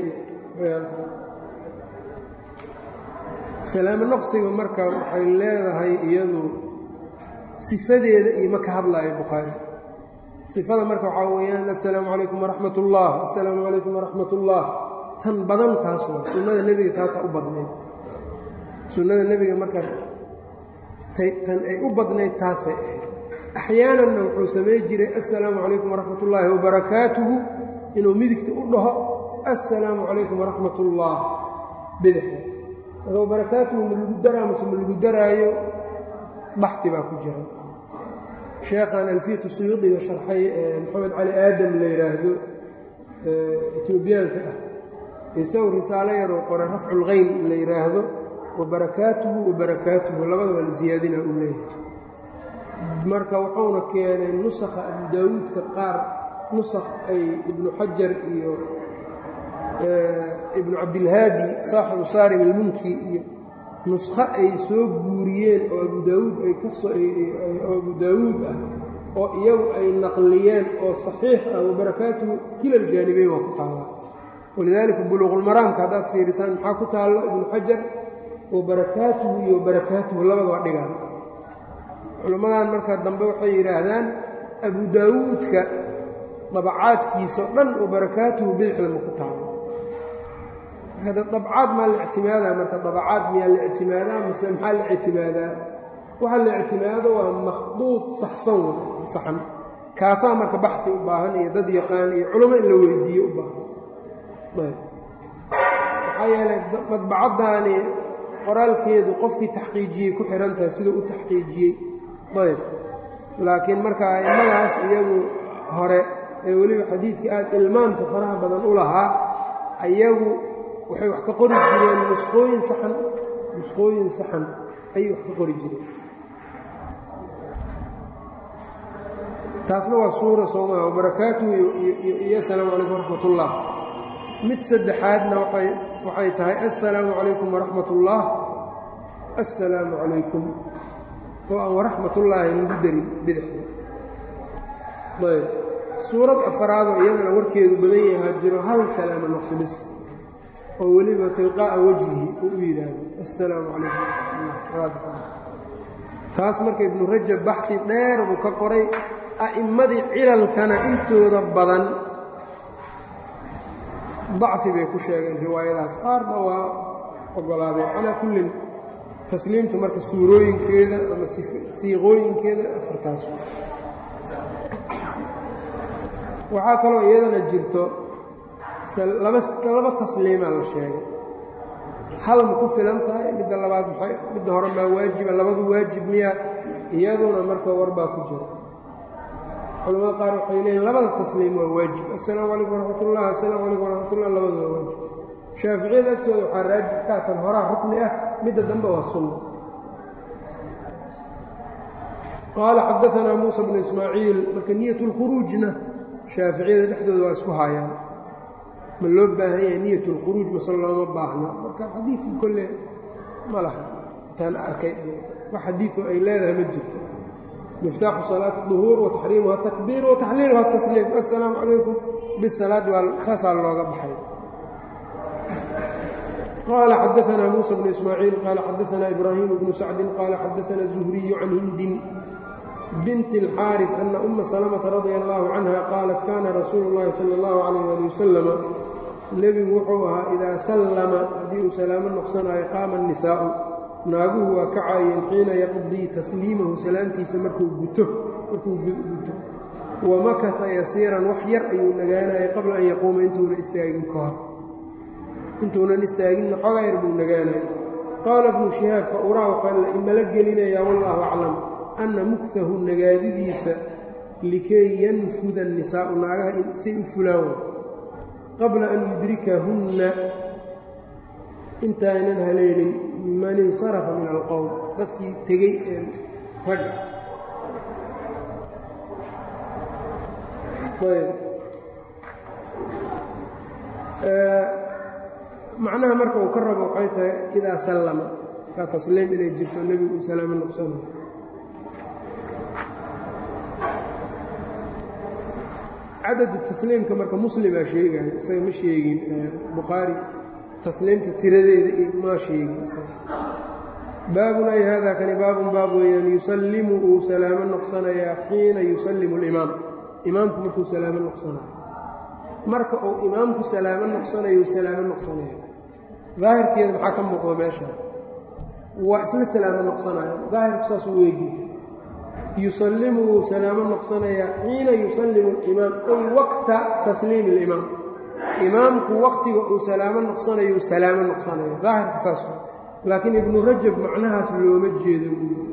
salaamo naqsiga marka waxay leedahay iyadu sifadeeda iima ka hadlaayo bukhaari sifada marka waxaa weeyaan assalaamu calaykum waraxmat ullah assalaamu calaykum waraxmat ullah tan badan taas waa sunnada nebiga taasaa u badnayd sunnada nebiga marka tan ay u badnayd taasay ahayd axyaananna wuxuu samay jiray assalaamu calaykum waraxmat ullaahi wabarakaatuhu inuu midigta u dhaho assalaamu calaykum waraxmat ullah bidixda marka wabarakaatuhu ma lagu daraa mase ma lagu daraayo baxdi baa ku jira sheekhan alfiyatu suyuudiga sharxay maxamed cali aadam la yidhaahdo etoobiyaanka ah isagu risaalo yaroo qoray rafculkeyn la yidhaahdo wabarakaatuhu wabarakaatuhu labadaba la siyaadina uu leeyahay marka wuxuuna keenay nusakha abu daawuudka qaar nusakh ay ibnu xajar iyo ibnu cabdilhaadi saaxibu saarim ilmunki iyo nuskho ay soo guuriyeen oo abu daawuud oo abu daawuud ah oo iyagu ay naqliyeen oo saxiix ah wabarakaatuhu kila ljaanibeyn waa ku taallaa walidaalika buluuqulmaraamka haddaad fiirisaan maxaa ku taallo ibnu xajar wabarakaatuhu iyo wabarakaatuhu labada waa dhigaan culimmadan marka dambe waxay yidhaahdaan abu daawuudka dabacaadkiisa o dhan wabarakaatuhu bidixda ma ku taalo marka dabcaad maa la ictimaadaa marka dabacaad miyaa la ictimaadaa mase maxaa la ictimaadaa waxa la ictimaado waa makhduud saxsan saxan kaasaa marka baxfi u baahan iyo dad yaqaan iyo culimo in la weydiiyo u baahan maxaa yeelay madbacaddaani qoraalkeedu qofkii taxqiijiyey ku xihan tahay siduu u taxqiijiyey ayb laakiin marka a'immadaas iyagu hore ee weliba xadiidka aad ilmaamka faraha badan u lahaa ayagu waxay wax ka qori jireen nusqooyin saxan ayay wax ka qori jireen taasna waa suura soomaa wabarakaatuhu iyo assalaamu calaykum waraxmat ullah mid saddexaadna waxay tahay assalaamu calaykum waraxmat ullah assalaamu calaykum oo aan waraxmatullaahi lagu darin bidixda ayb suurad afaraadoo iyadana warkeedu badan yahaa jiro hal salaamo naqsi bis oo weliba tilqaa'a wajhihi uu u yidhaahdo assalaamu calaykum waraxmatullah taas marka ibnu rajab baxdi dheer buu ka qoray a'immadii cilalkana intooda badan dacfi bay ku sheegeen riwaayadaas qaarna waa ogolaadeen calaa kullin tasliimta marka suurooyinkeeda ama siiqooyinkeeda afartaas waxaa kaloo iyadana jirto laba tasliimaa la sheegay hal ma ku filan tahay midda labaad midda hore maa waajiba labadu waajib miya iyaduna marka warbaa ku jira culamada qaar waxay leeyiin labada tasliim waa waajib assalaamu calaykum waraxmatullah assalaamu calaykum waraxmatullah labadu waa waajib shaaficiyada agtooda waxaa raajib kaatan horaa rukni ah midda dambe waa sunna qaala xadaanaa muusa bnu ismaaciil marka niyat اlkhuruujna shaaficiyada dhexdooda waa isku haayaan ma loo baahan yahay niyat اlkhuruuj mase looma baahna marka xadiidkii kolle ma laha intaan arkay wax xadiidu ay leedahay ma jirto miftaaxu salaati duhuur wa taxriimuha takbiir wa taxliiluha tasliim assalaamu calaykum bisalaad waa saasaa looga baxay قال xdثna موسى بن إسماعيiل qال xdثna إبراهيم بن سعد qال xdثna الزهري عن هind بنت الxاaرث أن أma سلمة رضي الله عنها qالت kana رasuuل اللhi صلى الله عليه aلي وسلم nebigu wuxuu ahaa إidaa sلمa haddii uu salaamo noqsanayo qaama النisاaءu naaguhu waa kacayeen xiina yaqضii تasliimahu salaamtiisa markuu guto wamakata yasiiran wax yar ayuu nagaanayay qabla an yaquuma intuunan istaagin ka hor intuunan istaaginna xogaa yar buu nagaanayay qaala ibnu shihaab fa uraa waxaan la imala gelinayaa wallaahu aclam anna mugtahu nagaadidiisa likay yanfuda annisaa'u naagaha say u fulaan qabla an yudrikahunna intaynan haleelin man insarafa min alqowm dadkii tegey ee ragga macnaha marka uu ka rabo waxay tahay idaa sallama kaa tasliim inay jirto nebigu uu salaamo noqsanayo cadadu tasliimka marka muslimaa sheegaya isaga ma sheegin bukhaari tasliimta tiradeeda iyo ma sheegin isaga baabun ay haadaa kani baabun baab weeyaan yusallimu uu salaamo noqsanayaa xiina yusallimu alimaam imaamku markuu salaamo noqsanayo marka uu imaamku salaamo noqsanayo salaamo noqsanayo daahirkeeda maxaa ka muuqda meesha waa isla salaamo noqsanayo daahirku saas u weegi yusallimu wuu salaamo noqsanayaa xiina yusallimu alimaam ay waqta tasliimi alimaam imaamku waqtiga uu salaamo noqsanayo salaamo noqsanayo daahirka saas laakiin ibnu rajab macnahaas looma jeedo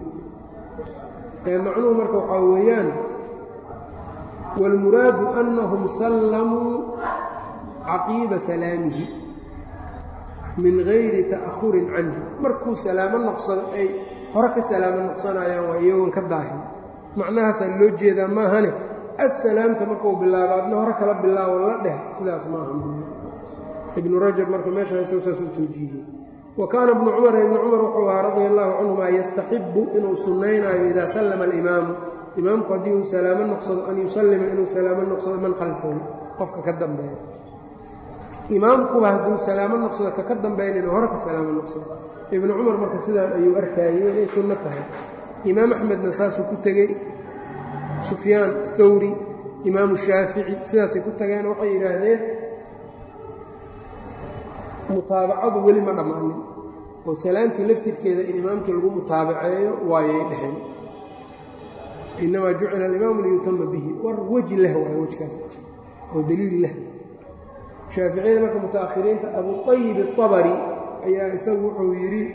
macnuhu marka waxaa weeyaan wاlmuraadu أnahum sallamuu caqiiba salaamihi min gayri ta'ahurin canhu markuu salaamo noqsado ay hore ka salaamo noqsanayaan waa iyagoon ka daahin macnahaasaa loo jeedaa maahane assalaamta markuu bilaabo adna hore kala bilaabo la dheh sidaas maaha ibnu rajab marka meesha isagu saas u toojiyey wa kaana ibnu cumar wuxuu ahaa radia allahu canhuma yastaxibu inuu sunnaynaayo idaa sallama alimaamu imaamku haddii uu salaamo noqsado an yusallima inuu salaamo noqsado man khalfahu qofka ka dambeeya imaamkuba hadduu salaamo noqsado kaka dambeyn inuu hore ka salaamo noqsado ibnu cumar marka sidaan ayuu arkaayey inay sunno tahay imaam axmedna saasuu ku tegey sufyaan thawri imaamu shaafici sidaasay ku tageen waxay yidhaahdeen mutaabacadu weli ma dhammaanin oo salaantii laftirkeeda in imaamkii lagu mutaabaceeyo waayay dheheen inamaa jucila alimaamu liyutama bihi war weji leh waay wejkaas oo daliil leh shaaficiyada marka mutaakhiriinta abuayib الطabari ayaa isagu wuxuu yidhi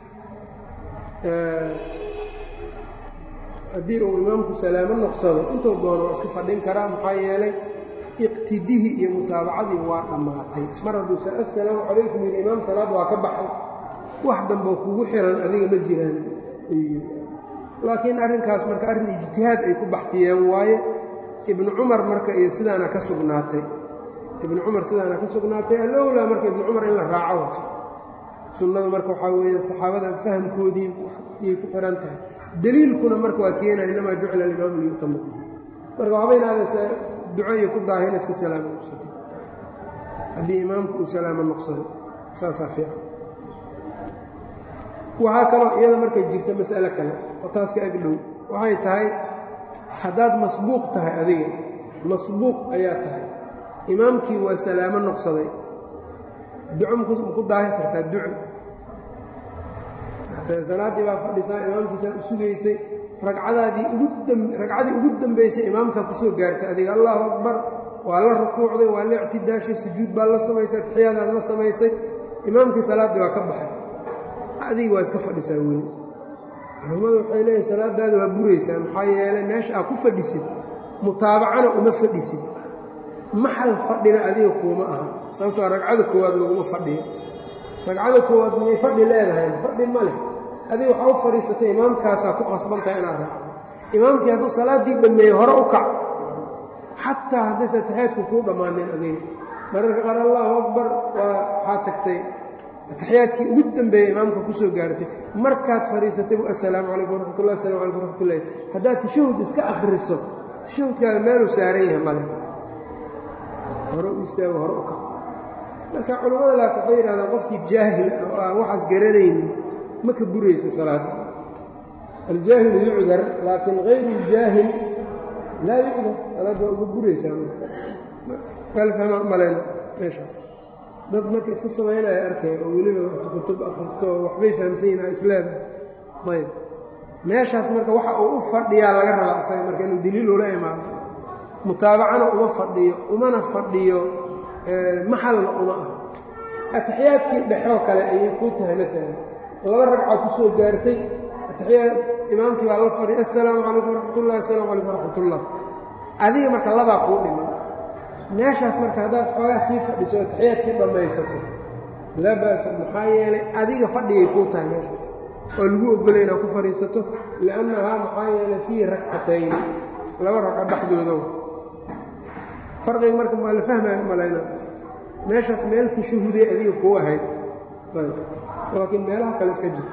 haddii uu imaamku salaamo noqsado intuu doono waa iska fadhin karaa maxaa yeelay iqtidihii iyo mutaabacadii waa dhammaatay mar hadduu assalaamu calaykum yidhi imaam salaad waa ka baxay wax damboo kugu xiran adiga ma jiraan laakiin arrinkaas marka arrin ijtihaad ay ku baxfiyeen waaye ibnu cumar marka iyo sidaana ka sugnaatay ibnu cumar sidaana ka sugnaatay alowlaa marka ibnu cumar in la raaco sunnadu marka waxaa weeye saxaabada fahamkoodii ayay ku xihan tahay deliilkuna marka waa keenaya inamaa jucila alimaamu liyutama marka waxba inaada duco iyo ku daahina iska salaamo noqsato haddii imaamku uu salaamo noqsado saasaa fiican waxaa kaloo iyada markay jirta mas'alo kale oo taas ka ag dhow waxay tahay haddaad masbuuq tahay adiga masbuuq ayaa tahay imaamkii waa salaamo noqsaday duco maku daahi kartaa duco salaaddii baa fadhisaa imaamkiisaa u sugaysay ragcadii ugu dambaysay imaamkaa ku soo gaartay adiga allahu akbar waa la rukuucday waa la ictidaashay sujuud baa la samaysay atixiyaadaad la samaysay imaamkii salaaddii waa ka baxay adiga waa iska fadhisaa weli culammadu waxay leeyihin salaadaada waa buraysaa maxaa yeelay meesha aad ku fadhisid mutaabacana uma fadhisid maxal fadhina adiga kuuma aha sababtoo ragcada koowaad laguma fadhiyo ragcada koowaad miyay fadhi leedahay fadhi ma leh adiga waxaa u fadhiisatay imaamkaasaa ku qasbantahay inaad raacdo imaamkii hadduu salaaddii dhammeeyo hore u kac xataa haddaysa ataxiyaadku kuu dhammaanin adiga mararka qaar allahu akbar waxaa tagtay ataxiyaadkii ugu dambeeyey imaamka ku soo gaartay markaad fadhiisatay assalaamu calaykum waraxmatullahi asalamu calaykum waraxmatullahi haddaad tashahud iska akhriso tashahudkaaga meeluu saaran yahay male hore u istaago hore u kac marka culammada laaka waxay yidhahdaan qofkii jaahil oo aan waxaas garanaynin ma ka buraysa salaada aljaahilu yucdar laakiin hayru ljaahil laa yucdar salaad waa uga buraysaa alfahma malayna meeshaas dad marka iska samaynaya arkay oo weliba kutub akhristo oo waxbay fahamsan yihin isleedahay ayb meeshaas marka waxa uu u fadhiyaa laga rabaa isaga marka inuu daliil ula imaado mutaabacana uma fadhiyo umana fadhiyo maxalna uma ah ataxiyaadkii dhexoo kale ayay ku tahay maalan 2 ragca ku soo gaartay ataxiyaad imaamkii baa la fadhiya assalaamu calaykum waraxmatullahi assalaamu calaykum waraxmatullah adiga marka labaa kuu dhiman meeshaas marka haddaad xoogaa sii fadhiso ataxiyaadkii dhammaysato laa ba'sa maxaa yeelay adiga fadhigay kuu tahay meeshaas oo lagu ogolay inaad ku fadhiisato liannahaa maxaa yeelay fii rakcatayn 2 ragca dhexdooda farqiga marka waa la fahmaya malayna meeshaas meel tashahuday adiga kuu ahayd laakiin meelaha kale iska jir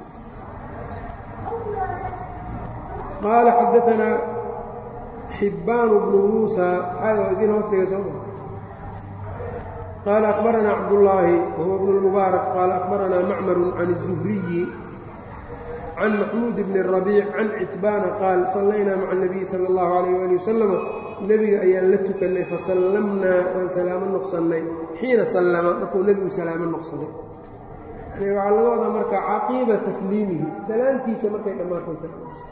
qaala xadaanaa xibbaan bnu muusaa xaa idiin hoos dhigay soo qaala akhbaranaa cabdullaahi wahuwa bnu lmubaarak qaala akhbaranaa macmaru can الzuhriyi can maxmuud bni الrabiic can citbaana qaal sallaynaa maca الnabiyi salى اllahu عalayh ali wasalam nebiga ayaan la tukannay fasallamnaa waan salaamo noqsannay xiina sallama markuu nebigu salaamo noqsaday yani waxaa laga wadaa marka caqiiba tasliimihi salaamtiisa markay dhammaatay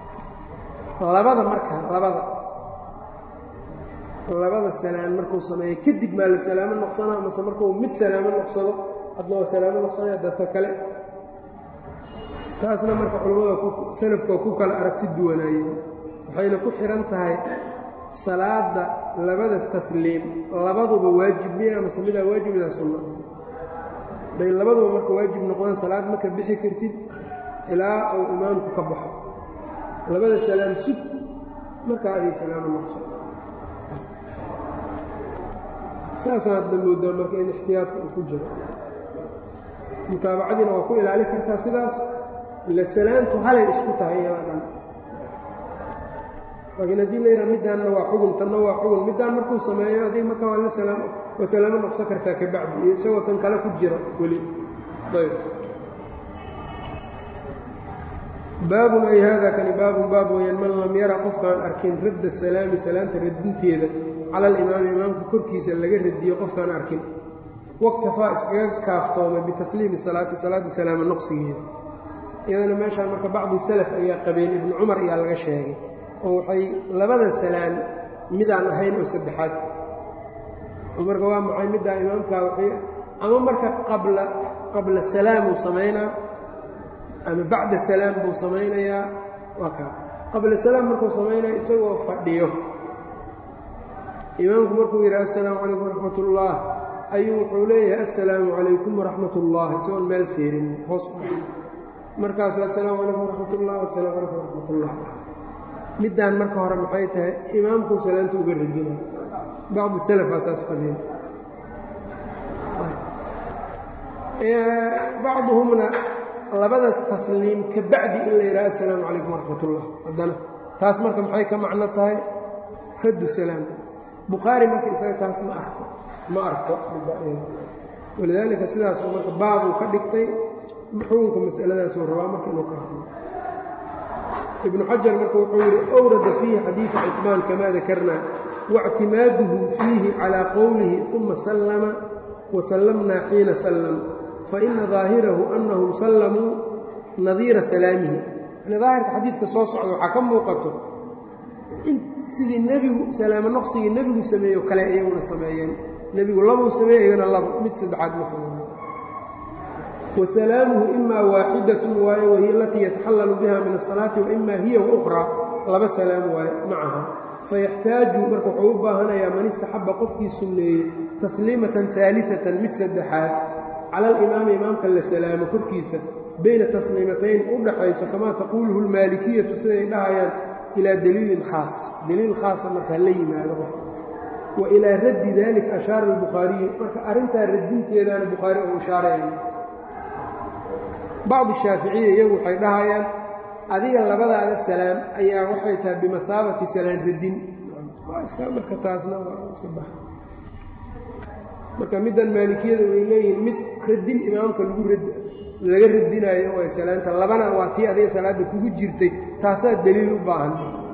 labada salaan markuu sameeyo kadib maa la salaamo noqsanaa mase markuu mid salaamo noqsado hadna waa salaamo noqsanaya dadka kale taasna marka culammada salafka ku kala aragti duwanaayeen waxayna ku xihan tahay salaada labada tasliim labaduba waajib miya mase midaa waajib midaa sunna day labaduba marka waajib noqdaan salaad marka bixi kartid ilaa uu imaamku ka baxo labada salaam sug markaa ay salaamo noqso saasaa hadda moodaa marka in ixtiyaadka uu ku jiro mutaabacadiina waa ku ilaali kartaa sidaas ila salaantu halay isku tahay iyada dhan laakiin haddii la yidhaha middaanna waa xugun tanna waa xugun middaan markuu sameeyo adig marka waa salaamo noqsan kartaa ka bacdi iyo isagoo tan kale ku jira weli ayb baabun ay haadaa kani baabun baab weyaan man lam yara qofkaan arkin radda salaami salaanta radinteeda cala alimaami imaamka korkiisa laga radiyo qofkaan arkin waktafaa iskaga kaaftoomay bitasliimi salaati salaadda salaamo noqsigeeda iyadana meeshaan marka bacdi salaf ayaa qabeen ibnu cumar ayaa laga sheegay oo waxay labada salaan midaan ahayn oo saddexaad marka waa maxay middaa imaamkaa waxay ama marka qabla salaam uu samaynaa ama bacda salaam buu samaynayaa waa kaa qabla salaam markuu samaynaya isagoo fadhiyo imaamku markuu yidhaha assalaamu calaykum waraxmat ullah ayuu wuxuu leeyahay assalaamu calaykum waraxmat ullah isagoon meel feerin hoos markaasu assalaamu calaykum waraxmat ullah assalaamu calaykum waraxmat ullah middaan marka hore maxay tahay imaamkuu salaanta uga radina bacdi salafaa saas qabeen bacduhumna labada tasliim ka bacdi in la yidhaha assalaamu calaykum waraxmat ullah haddana taas marka maxay ka macno tahay raddu salaam bukhaari marka isaga taas ma arko walidaalika sidaasuu marka baabuu ka dhigtay xukunka masaladaasuu rabaa marka inuu ka hadlo ibnu xajar marka wuxuu yidhi awrada fiihi xadiida citbaan kamaa dakarnaa waاctimaaduhu fiihi calىa qowlihi uma sallama wasallamnaa xiina sallam faina daahirahu annahum sallamuu nadiira salaamihi yani daahirka xadiidka soo socda waxaa ka muuqato sidii nebigu salaamo noqsigii nebigu sameeyo kale iyaguna sameeyeen nebigu labuu sameeye iyagana labo mid saddexaad ma sameeyo wasalaamuhu imaa waaxidatun waaye wahiya alatii yataxallalu biha min asalaati waima hiya waukraa laba salaam waaye macaha fayaxtaaju marka wuxuu u baahanayaa man istaxabba qofkii sunneeyey tasliimatan aalidatan mid saddexaad cala alimaami imaamka la salaamo korkiisa bayna tasliimatayn u dhaxayso kamaa taquuluhu almaalikiyatu siday dhahayaan ilaa daliilin khaas daliil khaasa markaa la yimaado qofkaas wa ilaa raddi dalika ashaara albukhaariyu marka arrintaa radinteedaana bukhaari uu ishaaraya bacdi shaaficiya iyagu waxay dhahayaan adiga labadaada salaam ayaa waxay tahay bimathaabati salaan radin waa iska marka taasna waa iska baxa marka middan maalikiyada way leeyihiin mid radin imaamka laga radinaayo way salaanta labana waa tii adiga salaadda kugu jirtay taasaa daliil u baahan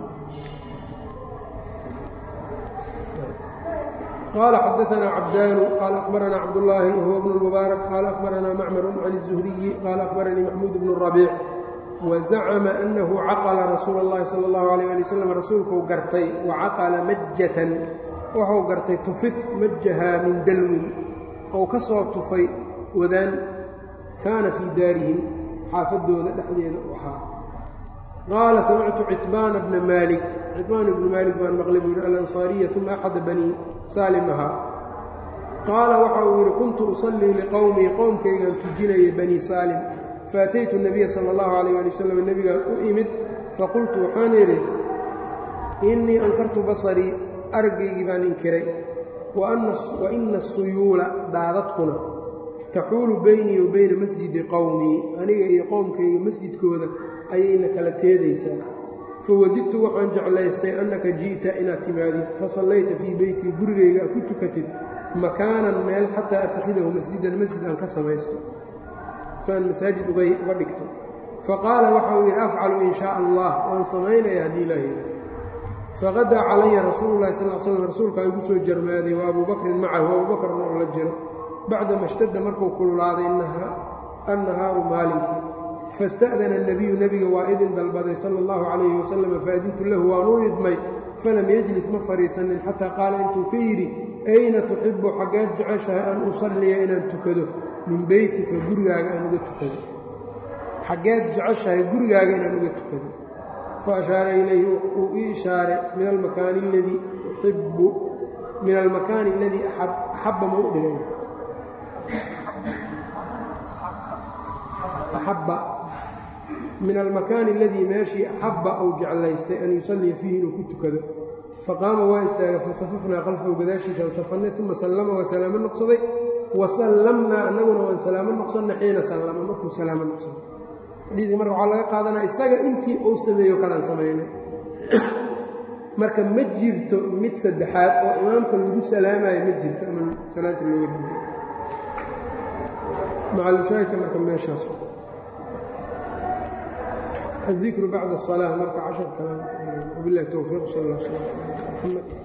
قال xdثna cبdاn qال أخبرnا cبداللahi وهو بن المبارك qال أخبرnا معmر عن الزهري qال أخبرنيi محموud بن الربيع wazacama annahu caqala rasuula اllahi salى اllahu alayh ali wasalam rasuulkuu gartay wacaqala majatan wuxuu gartay tufid majahaa min dalwin ou ka soo tufay wadaan kaana fii daarihim xaafadooda dhexdeeda u ahaa qaala samictu citbaana bna maalik citbaan ibnu maalik baan maqlay buu yidhi alansaariya uma axada bani saalimaha qaala waxa uu yidhi kuntu usallii liqowmii qowmkaygaan tujinayay bani saalim faataytu الnabiya salى اllahu alayh ali wasalam nebigaan u imid faqultu waxaan idhi innii ankartu basarii argaygii baan inkiray wa ina asuyuula daadadkuna taxuulu beynii wa beyna masjidi qowmii aniga iyo qowmkayga masjidkooda ayayna kala teedaysaa fawadidtu waxaan jeclaystay annaka ji'ta inaad timaadid fasallayta fii beytii gurigayga ku tukatid makaanan meel xataa attakhidahu masjidan masjid aan ka samaysto saan masaajid uga dhigto faqaala waxa uu yidhi afcalu in shaa allah waan samaynaya haddii ilaahay faqadaa calaya rasuulu llahi sal slam rasuulkaa igu soo jarmaaday wa abuu bakrin macahu abuubakarna oo la jiro bacdama ishtadda markuu kululaaday annahaaru maalinkii faista'dana الnabiyu nebiga waa idin dalbaday sala اllahu calayhi wasalam faadintu lahu waan u idmay falam yejlis ma fadhiisanin xataa qaala intuu ka yidhi ayna tuxibu xaggeed jeceshahay an usalliya inaan tukado min beytika gurigaaga aan uga tukado xaggeed jeceshahay gurigaaga inaan uga tukado faashaara ilayhi uu ii ishaaray min almakaani aladii uxibu min almakaani aladii axabba ma u dhigay axabba min almakaani aladii meeshii axabba ou jeclaystay an yusalliya fiihi inuu ku tukado faqaama waa istaaga fasafafnaa qalfahu gadaashiisa wasafannay uma sallama waa salaamo noqsaday wasallamnaa annaguna waan salaamo noqsanna xiina sallama markuu salaamo noqsado xadiidka marka waxaa laga qaadanaya isaga intii uu sameeyo kalaan samaynay marka ma jirto mid saddexaad oo imaamka lagu salaamayo ma jirto ama salaanta looga rimayo macalushaahidka marka meeshaas الذikru bacda الصلاة marka cashar kale wabilahi towfiiq sal اllah sl محمد